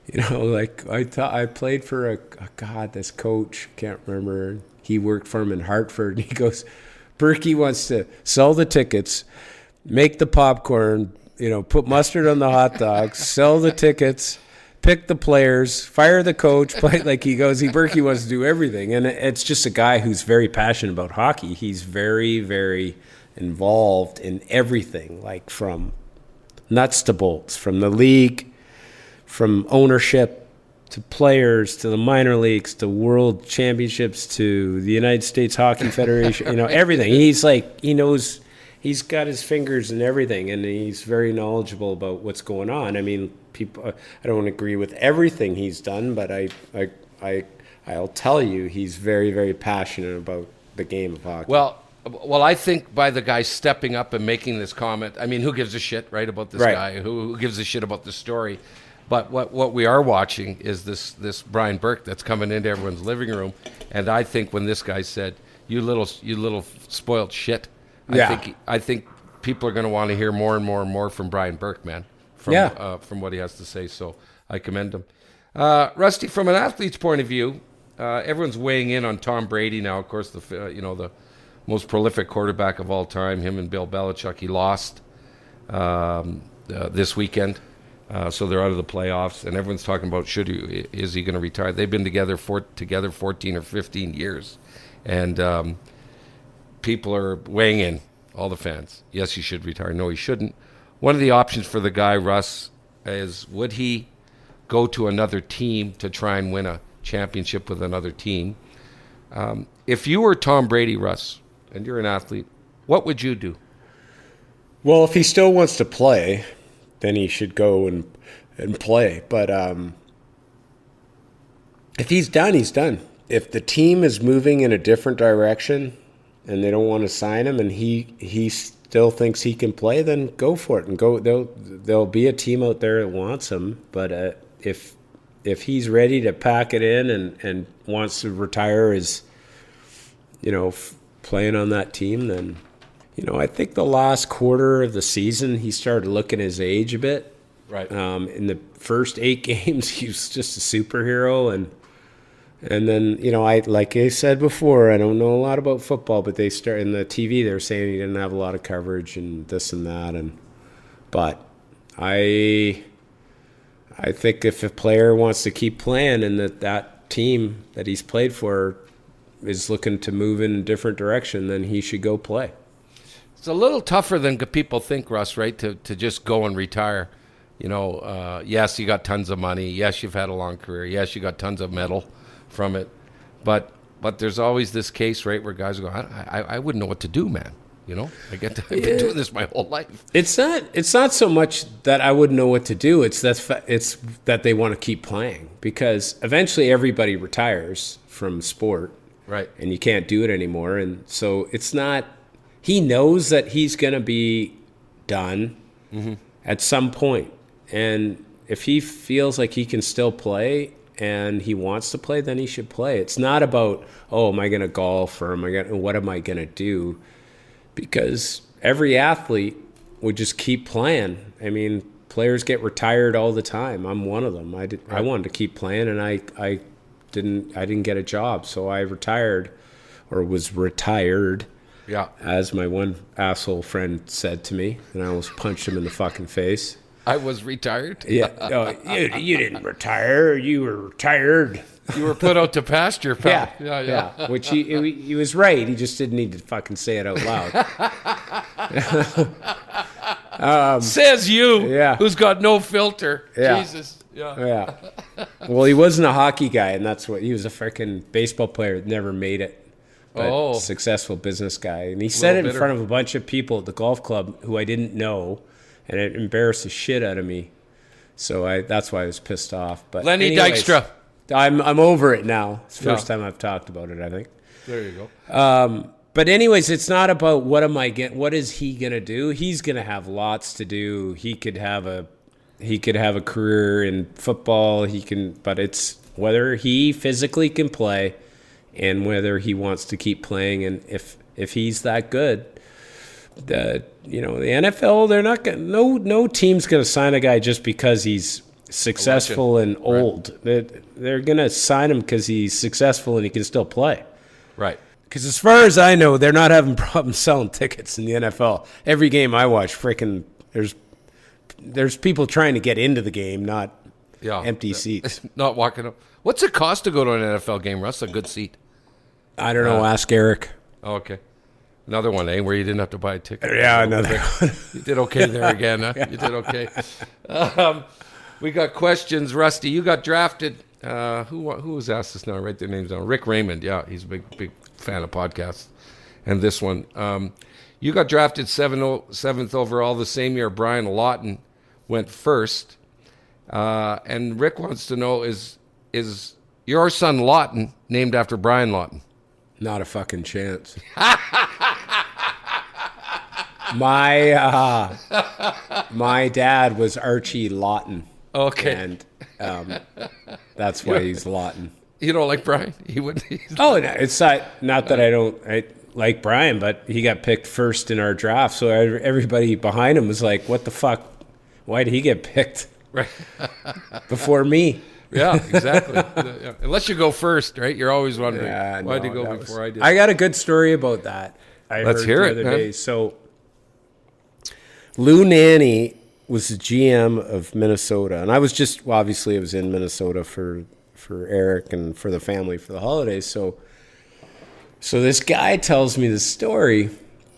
You know, like I thought I played for a, a God, this coach, can't remember. He worked for him in Hartford. And he goes, Berkey wants to sell the tickets, make the popcorn, you know, put mustard on the hot dogs, sell the tickets, pick the players, fire the coach. Play, like he goes, he Berkey wants to do everything. And it's just a guy who's very passionate about hockey. He's very, very involved in everything, like from nuts to bolts, from the league, from ownership to players to the minor leagues to world championships to the United States Hockey Federation, you know, everything. He's like, he knows, he's got his fingers in everything, and he's very knowledgeable about what's going on. I mean, people, I don't agree with everything he's done, but I, I, I, I'll tell you, he's very, very passionate about the game of hockey. Well, well, I think by the guy stepping up and making this comment, I mean, who gives a shit, right, about this right. guy? Who, who gives a shit about the story? But what, what we are watching is this this Brian Burke that's coming into everyone's living room, and I think when this guy said, "You little you little spoiled shit," I yeah. think I think people are going to want to hear more and more and more from Brian Burke, man. From, yeah. Uh, from what he has to say, so I commend him. Uh, Rusty, from an athlete's point of view, uh, everyone's weighing in on Tom Brady now. Of course, the uh, you know the most prolific quarterback of all time. Him and Bill Belichick. He lost um, uh, this weekend. Uh, so they're out of the playoffs, and everyone's talking about should he, is he going to retire? They've been together for together fourteen or fifteen years, and um, people are weighing in. All the fans, yes, he should retire. No, he shouldn't. One of the options for the guy, Russ, is would he go to another team to try and win a championship with another team? Um, if you were Tom Brady, Russ, and you're an athlete, what would you do? Well, if he still wants to play, then he should go and and play. But um, if he's done, he's done. If the team is moving in a different direction and they don't want to sign him, and he he still thinks he can play, then go for it and go. There'll there'll be a team out there that wants him. But uh, if if he's ready to pack it in and, and wants to retire as, you know, f- playing on that team, then. You know, I think the last quarter of the season, he started looking his age a bit. Right. Um, in the first eight games, he was just a superhero, and and then you know, I like I said before, I don't know a lot about football, but they start in the T V. They were saying he didn't have a lot of coverage and this and that, and but I I think if a player wants to keep playing and that that team that he's played for is looking to move in a different direction, then he should go play. It's a little tougher than people think, Russ, right, to, to just go and retire. You know, uh, yes, you got tons of money. Yes, you've had a long career. Yes, you got tons of metal from it. But but there's always this case, right, where guys go, I, I, I wouldn't know what to do, man. You know, I get to, I've been doing this my whole life. It's not It's not so much that I wouldn't know what to do. It's that, it's that they want to keep playing. Because eventually everybody retires from sport. Right. And you can't do it anymore. And so it's not... He knows that he's going to be done mm-hmm. at some point. And if he feels like he can still play and he wants to play, then he should play. It's not about, oh, am I going to golf or am I gonna, what am I going to do? Because every athlete would just keep playing. I mean, players get retired all the time. I'm one of them. I, did, right. I wanted to keep playing, and I, I, didn't, I didn't get a job. So I retired or was retired. Yeah, as my one asshole friend said to me, and I almost punched him in the fucking face. I was retired? Yeah. No, you, you didn't retire. You were retired. You were put out to pasture, pal. Yeah, yeah, yeah. yeah. Which he, he he was right. He just didn't need to fucking say it out loud. um, Says you, yeah. who's got no filter. Yeah. Jesus. Yeah. Yeah. Well, he wasn't a hockey guy, and that's what he was. A freaking baseball player that never made it. But oh. Successful business guy. And he said it in bitter. front of a bunch of people at the golf club who I didn't know, and it embarrassed the shit out of me. So I that's why I was pissed off. But Lenny anyways, Dykstra. I'm I'm over it now. It's the first yeah. time I've talked about it, I think. There you go. Um, but anyways, it's not about what am I get what is he gonna do? He's gonna have lots to do. He could have a he could have a career in football, he can but it's whether he physically can play and whether he wants to keep playing, and if if he's that good, the you know the N F L they're not gonna no no team's gonna sign a guy just because he's successful and old. Right. They're, they're going to sign him because he's successful and he can still play. Right. Because as far as I know, they're not having problems selling tickets in the N F L. Every game I watch, freaking, there's there's people trying to get into the game, not yeah, empty seats. Not walking up. What's it cost to go to an N F L game, Russ? A good seat? I don't know. Uh, Ask Eric. Oh, okay. Another one, eh, where you didn't have to buy a ticket. Yeah, another one. You did okay there again, huh? Yeah. You did okay. Um, we got questions. Rusty, you got drafted. Uh, who who was asked this now? I write their names down. Rick Raymond. Yeah, he's a big, big fan of podcasts. And this one. Um, you got drafted seven, seventh overall the same year Brian Lawton went first. Uh, and Rick wants to know, is is your son Lawton named after Brian Lawton? Not a fucking chance. my uh, my dad was Archie Lawton. Okay. And um, that's why he's Lawton. You don't like Brian? He would. Oh, it's not, not that I don't I like Brian, but he got picked first in our draft. So everybody behind him was like, what the fuck? Why did he get picked right before me? Yeah, exactly. Yeah. Unless you go first, right? You're always wondering, yeah, why no, did he go before was, I did? I got a good story about that. I Let's heard hear the it, other man. day. So Lou Nanne was the G M of Minnesota. And I was just, well, obviously I was in Minnesota for, for Eric and for the family for the holidays. So, so this guy tells me the story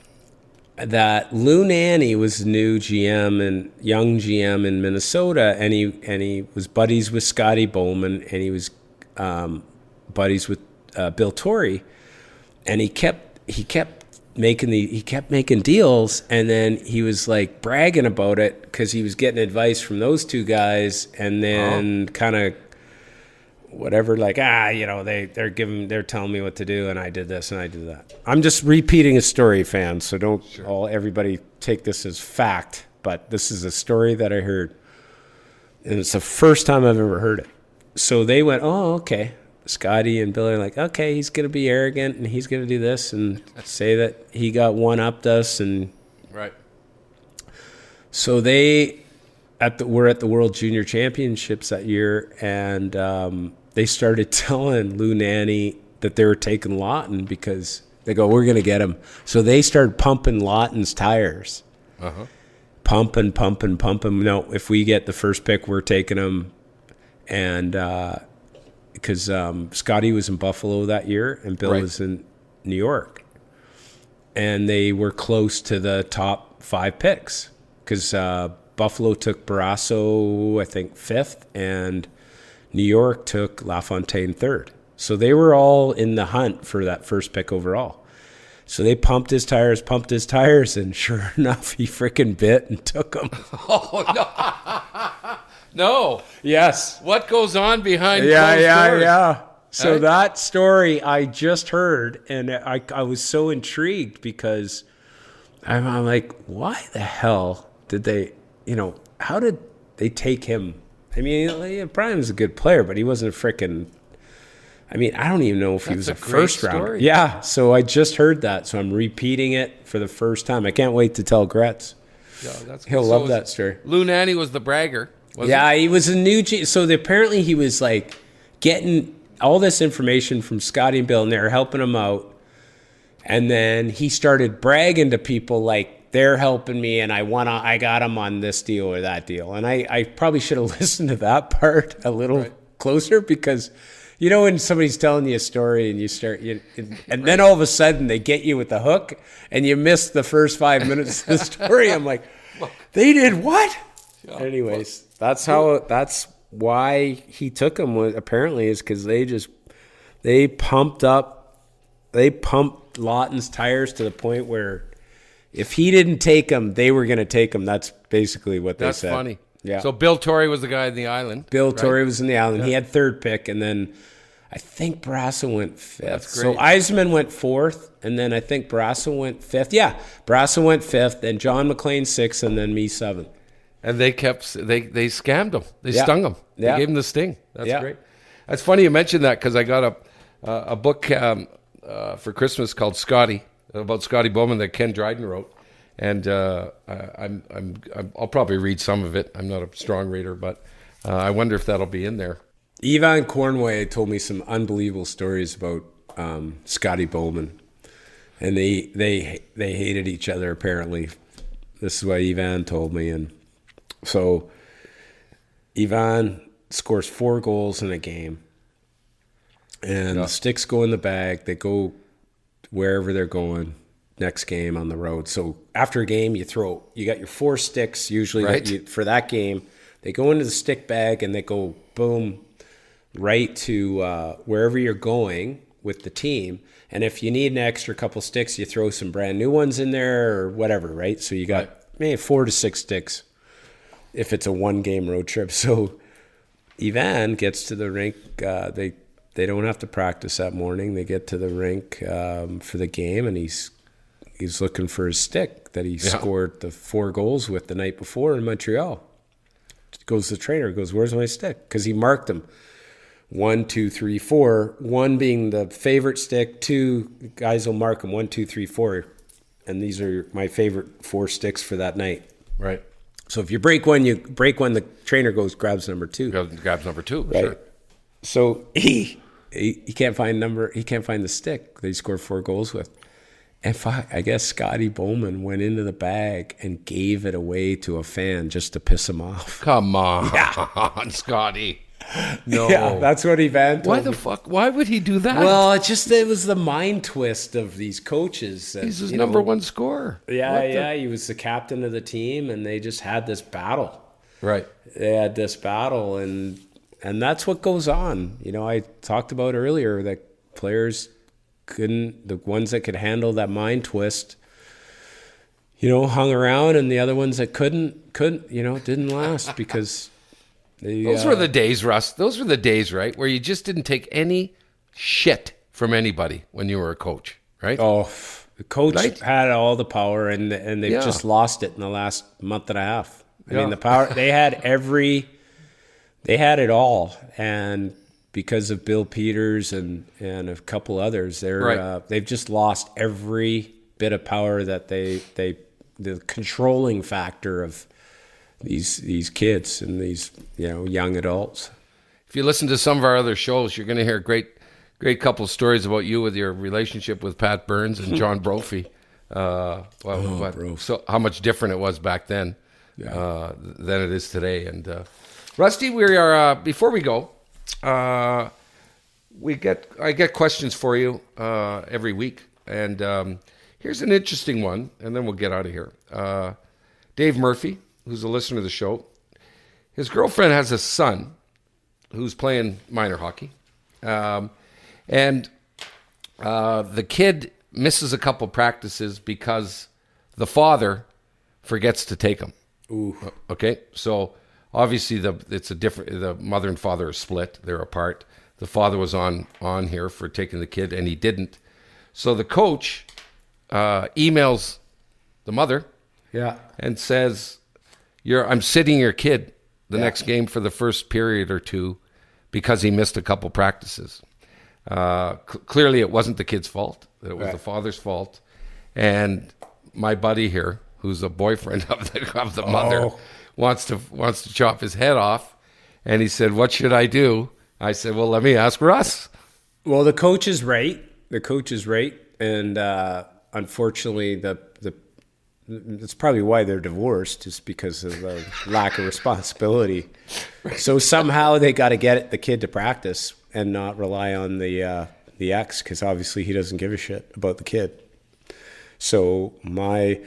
that Lou Nanne was the new G M and young G M in Minnesota, and he and he was buddies with Scotty Bowman, and he was um, buddies with uh, Bill Torrey, and he kept he kept making the he kept making deals, and then he was like bragging about it because he was getting advice from those two guys, and then oh. kind of whatever, like, ah, you know, they, they're giving, they're telling me what to do, and I did this and I did that. I'm just repeating a story, fans, so don't sure. all everybody take this as fact, but this is a story that I heard, and it's the first time I've ever heard it. So they went, oh, okay. Scotty and Billy are like, okay, he's going to be arrogant, and he's going to do this, and say that he got one-upped us, and right. So they... At the, we're at the World Junior Championships that year, and um, they started telling Lou Nanne that they were taking Lawton because they go, we're going to get him. So they started pumping Lawton's tires. Uh-huh. Pumping, pumping, pumping. No, if we get the first pick, we're taking him. And because uh, um, Scotty was in Buffalo that year, and Bill right. was in New York. And they were close to the top five picks because uh, Buffalo took Barrasso, I think, fifth, and New York took LaFontaine third. So they were all in the hunt for that first pick overall. So they pumped his tires, pumped his tires, and sure enough, he freaking bit and took them. Oh, no. No. Yes. What goes on behind yeah, closed yeah, doors? Yeah, yeah. So right? That story I just heard, and I, I was so intrigued because I'm, I'm like, why the hell did they... You know, how did they take him? I mean, Brian was a good player, but he wasn't a freaking... I mean, I don't even know if That's he was a, a first story. rounder. Yeah, so I just heard that, so I'm repeating it for the first time. I can't wait to tell Gretz. Yeah, that's He'll so love that story. Lou Nanne was the bragger, wasn't Yeah, he? he was a new... G- so the, apparently he was, like, getting all this information from Scotty and Bill, and they were helping him out. And then he started bragging to people, like, they're helping me, and I want to. I got them on this deal or that deal, and I, I probably should have listened to that part a little right. closer because, you know, when somebody's telling you a story and you start, you, and right. then all of a sudden they get you with the hook, and you miss the first five minutes of the story. I'm like, they did what? Yeah. Anyways, that's how. That's why he took him. Apparently, is because they just they pumped up, they pumped Lawton's tires to the point where. If he didn't take him, they were going to take him. That's basically what they That's said. That's funny. Yeah. So Bill Torrey was the guy in the island. Bill right? Torrey was in the island. Yeah. He had third pick, and then I think Barrasso went fifth. That's great. So Eisman went fourth, and then I think Barrasso went fifth. Yeah, Barrasso went fifth, and John McClain sixth, and then me seventh. And they kept they they scammed him. They yeah. stung him. They yeah. gave him the sting. That's yeah. great. That's funny you mentioned that because I got a uh, a book um, uh, for Christmas called Scotty about Scotty Bowman that Ken Dryden wrote. And uh, I'm, I'm, I'm, I'll probably read some of it. I'm not a strong reader, but Uh, I wonder if that'll be in there. Ivan Cornway told me some unbelievable stories about um, Scotty Bowman, and they they they hated each other apparently. This is what Ivan told me, and so Ivan scores four goals in a game, and yeah. the sticks go in the bag. They go wherever they're going. Next game on the road. So after a game, you throw, you got your four sticks usually right. that you, for that game. They go into the stick bag and they go boom right to uh, wherever you're going with the team. And if you need an extra couple sticks, you throw some brand new ones in there or whatever, right? So you got right. maybe four to six sticks if it's a one game road trip. So Ivan gets to the rink. Uh, they they don't have to practice that morning. They get to the rink um, for the game, and he's He's looking for his stick that he yeah. scored the four goals with the night before in Montreal. Goes to the trainer, goes, "Where's my stick?" Because he marked them. One, two, three, four. One being the favorite stick. Two, guys will mark them. One, two, three, four. And these are my favorite four sticks for that night. Right. So if you break one, you break one, the trainer goes, grabs number two. Grabs number two, right. Sure. So he, he he can't find number, he can't find the stick that he scored four goals with. And fuck, I guess Scotty Bowman went into the bag and gave it away to a fan just to piss him off. Come on, yeah. Scotty. No. Yeah, that's what Ivan told Why the me. fuck? Why would he do that? Well, it just it was the mind twist of these coaches. That, He's his you number know, one scorer. Yeah, What yeah. the- He was the captain of the team, and they just had this battle. Right. They had this battle, and and that's what goes on. You know, I talked about earlier that players couldn't, the ones that could handle that mind twist, you know, hung around, and the other ones that couldn't, couldn't, you know, didn't last because they, Those uh, were the days, Russ. Those were the days, right, where you just didn't take any shit from anybody when you were a coach, right? Oh, the coach Right? had all the power, and and they've Yeah. just lost it in the last month and a half. I Yeah. mean, the power they had every, they had it all, and because of Bill Peters and, and a couple others, they're Right. uh, they've just lost every bit of power that they they the controlling factor of these these kids and these, you know, young adults. If you listen to some of our other shows, you're going to hear great, great couple of stories about you with your relationship with Pat Burns and John Brophy. Uh, well, Oh, but- bro. so how much different it was back then Yeah. uh, than it is today. And uh, Rusty, we are uh, before we go. Uh, we get I get questions for you uh, every week, and um, here's an interesting one, and then we'll get out of here. Uh, Dave Murphy, who's a listener to the show, his girlfriend has a son who's playing minor hockey, um, and uh, the kid misses a couple practices because the father forgets to take him. Ooh. Okay, so obviously the it's a different. The mother and father are split; they're apart. The father was on on here for taking the kid, and he didn't. So the coach uh, emails the mother, Yeah. and says, "You're I'm sitting your kid the Yeah. next game for the first period or two because he missed a couple practices." Uh, cl- clearly, it wasn't the kid's fault; that it was Right. the father's fault. And my buddy here, who's a boyfriend of the of the mother, Oh. wants to wants to chop his head off. And he said, "What should I do?" I said, "Well, let me ask Russ." Well, the coach is right. The coach is right, and uh, unfortunately, the the it's probably why they're divorced, just because of the lack of responsibility. So somehow they got to get the kid to practice and not rely on the uh, the ex, because obviously he doesn't give a shit about the kid. So my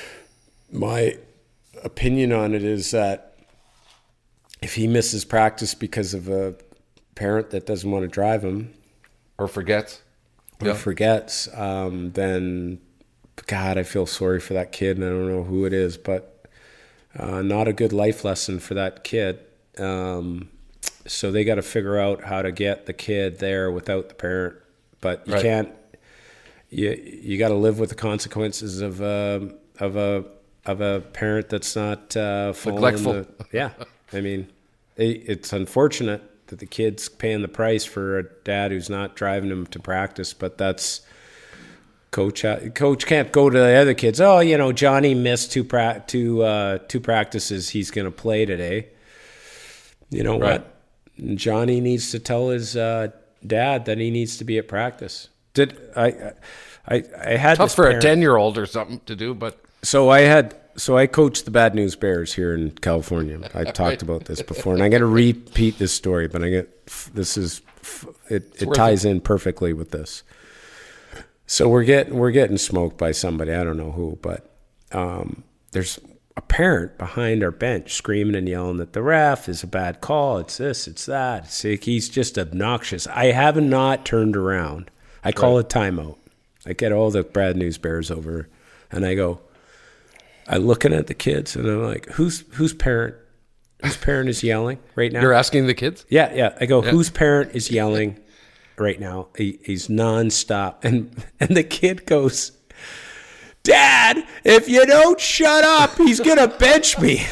my opinion on it is that if he misses practice because of a parent that doesn't want to drive him Or forgets. or Yeah. forgets, um, then God, I feel sorry for that kid, and I don't know who it is, but uh, not a good life lesson for that kid. Um, so they got to figure out how to get the kid there without the parent, but you Right. can't. You you got to live with the consequences of a of a of a parent that's not uh, following Neglectful. the- yeah, I mean, it, it's unfortunate that the kid's paying the price for a dad who's not driving him to practice, but that's coach. ha- Coach can't go to the other kids. Oh, you know, Johnny missed two pra- two uh, two practices. He's going to play today. You know Right. what? Johnny needs to tell his uh, dad that he needs to be at practice. Did I? I I had Tough this for a parent- ten-year-old or something to do, but So I had so I coached the Bad News Bears here in California. I talked about this before, and I'm going to repeat this story, but I get this is it. It worth ties in perfectly with this. So we're getting we're getting smoked by somebody. I don't know who, but um, there's a parent behind our bench screaming and yelling that the ref is a bad call. It's this, it's that. It's like he's just obnoxious. I have not turned around. I call Right. a timeout. I get all the Bad News Bears over, and I go. I'm looking at the kids, and I'm like, "Who's whose parent? Whose parent is yelling right now?" you're asking the kids? Yeah, yeah. I go, "Whose parent is yelling right now?" He, he's nonstop, and and the kid goes, "Dad, if you don't shut up, he's gonna bench me."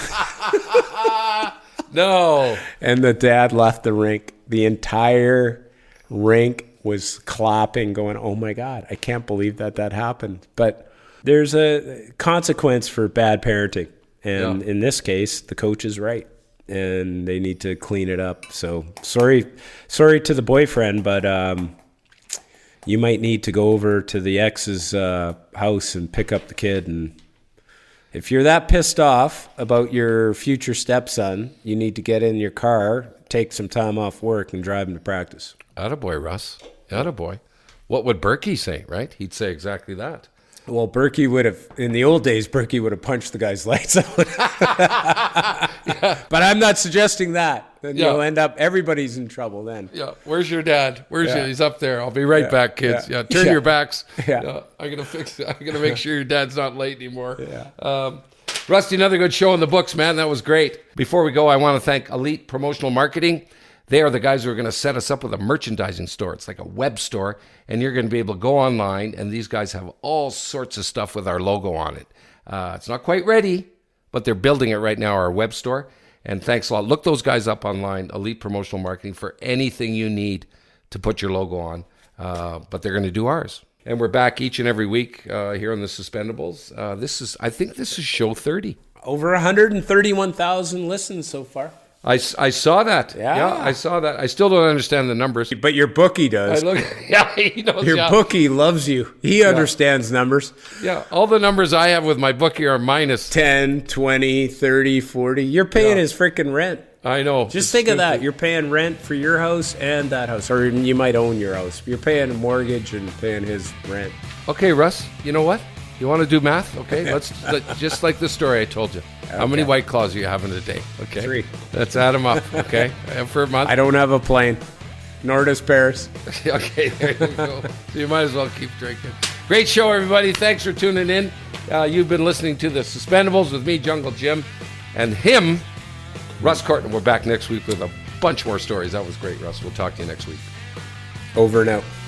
No. And the dad left the rink. The entire rink was clapping, going, "Oh my God, I can't believe that that happened." But there's a consequence for bad parenting. And Yeah. in this case, the coach is right. And they need to clean it up. So sorry, sorry to the boyfriend, but um, you might need to go over to the ex's uh, house and pick up the kid. And if you're that pissed off about your future stepson, you need to get in your car, take some time off work, and drive him to practice. Attaboy, Russ. Attaboy. What would Berkey say, right? He'd say exactly that. Well, Berkey would have, in the old days, Berkey would have punched the guy's lights out. Yeah. But I'm not suggesting that. Then Yeah. you'll end up, everybody's in trouble then. Yeah. Where's your dad? Where's Yeah. you? He's up there. I'll be right Yeah. back, kids. Yeah. Yeah. Turn Yeah. your backs. Yeah. Yeah. I'm gonna fix it. I'm gonna make sure your dad's not late anymore. Yeah. Um, Rusty, another good show in the books, man. That was great. Before we go, I want to thank Elite Promotional Marketing. They are the guys who are going to set us up with a merchandising store. It's like a web store, and you're going to be able to go online, and these guys have all sorts of stuff with our logo on it. Uh, it's not quite ready, but they're building it right now, our web store. And thanks a lot. Look those guys up online, Elite Promotional Marketing, for anything you need to put your logo on. Uh, but they're going to do ours. And we're back each and every week uh, here on the Suspendables. Uh, this is, I think this is show thirty. Over one hundred thirty-one thousand listens so far. I, I saw that. Yeah. I saw that. I still don't understand the numbers. But your bookie I does. look, yeah, he knows. Your yeah. bookie loves you. He understands numbers. Yeah, all the numbers I have with my bookie are minus. ten, twenty, thirty, forty. You're paying Yeah. his freaking rent. I know. Just It's think of that. stupid. You're paying rent for your house and that house. Or you might own your house. You're paying a mortgage and paying his rent. Okay, Russ, you know what? You want to do math? Okay, let's let, just like the story I told you. How many Okay. White Claws are you having a day? Okay, Three. Let's add them up. Okay, and for a month. I don't have a plane. Nor does Paris. Okay, there you go. So you might as well keep drinking. Great show, everybody. Thanks for tuning in. Uh, you've been listening to the Suspendables with me, Jungle Jim, and him, Russ Corton. We're back next week with a bunch more stories. That was great, Russ. We'll talk to you next week. Over and out.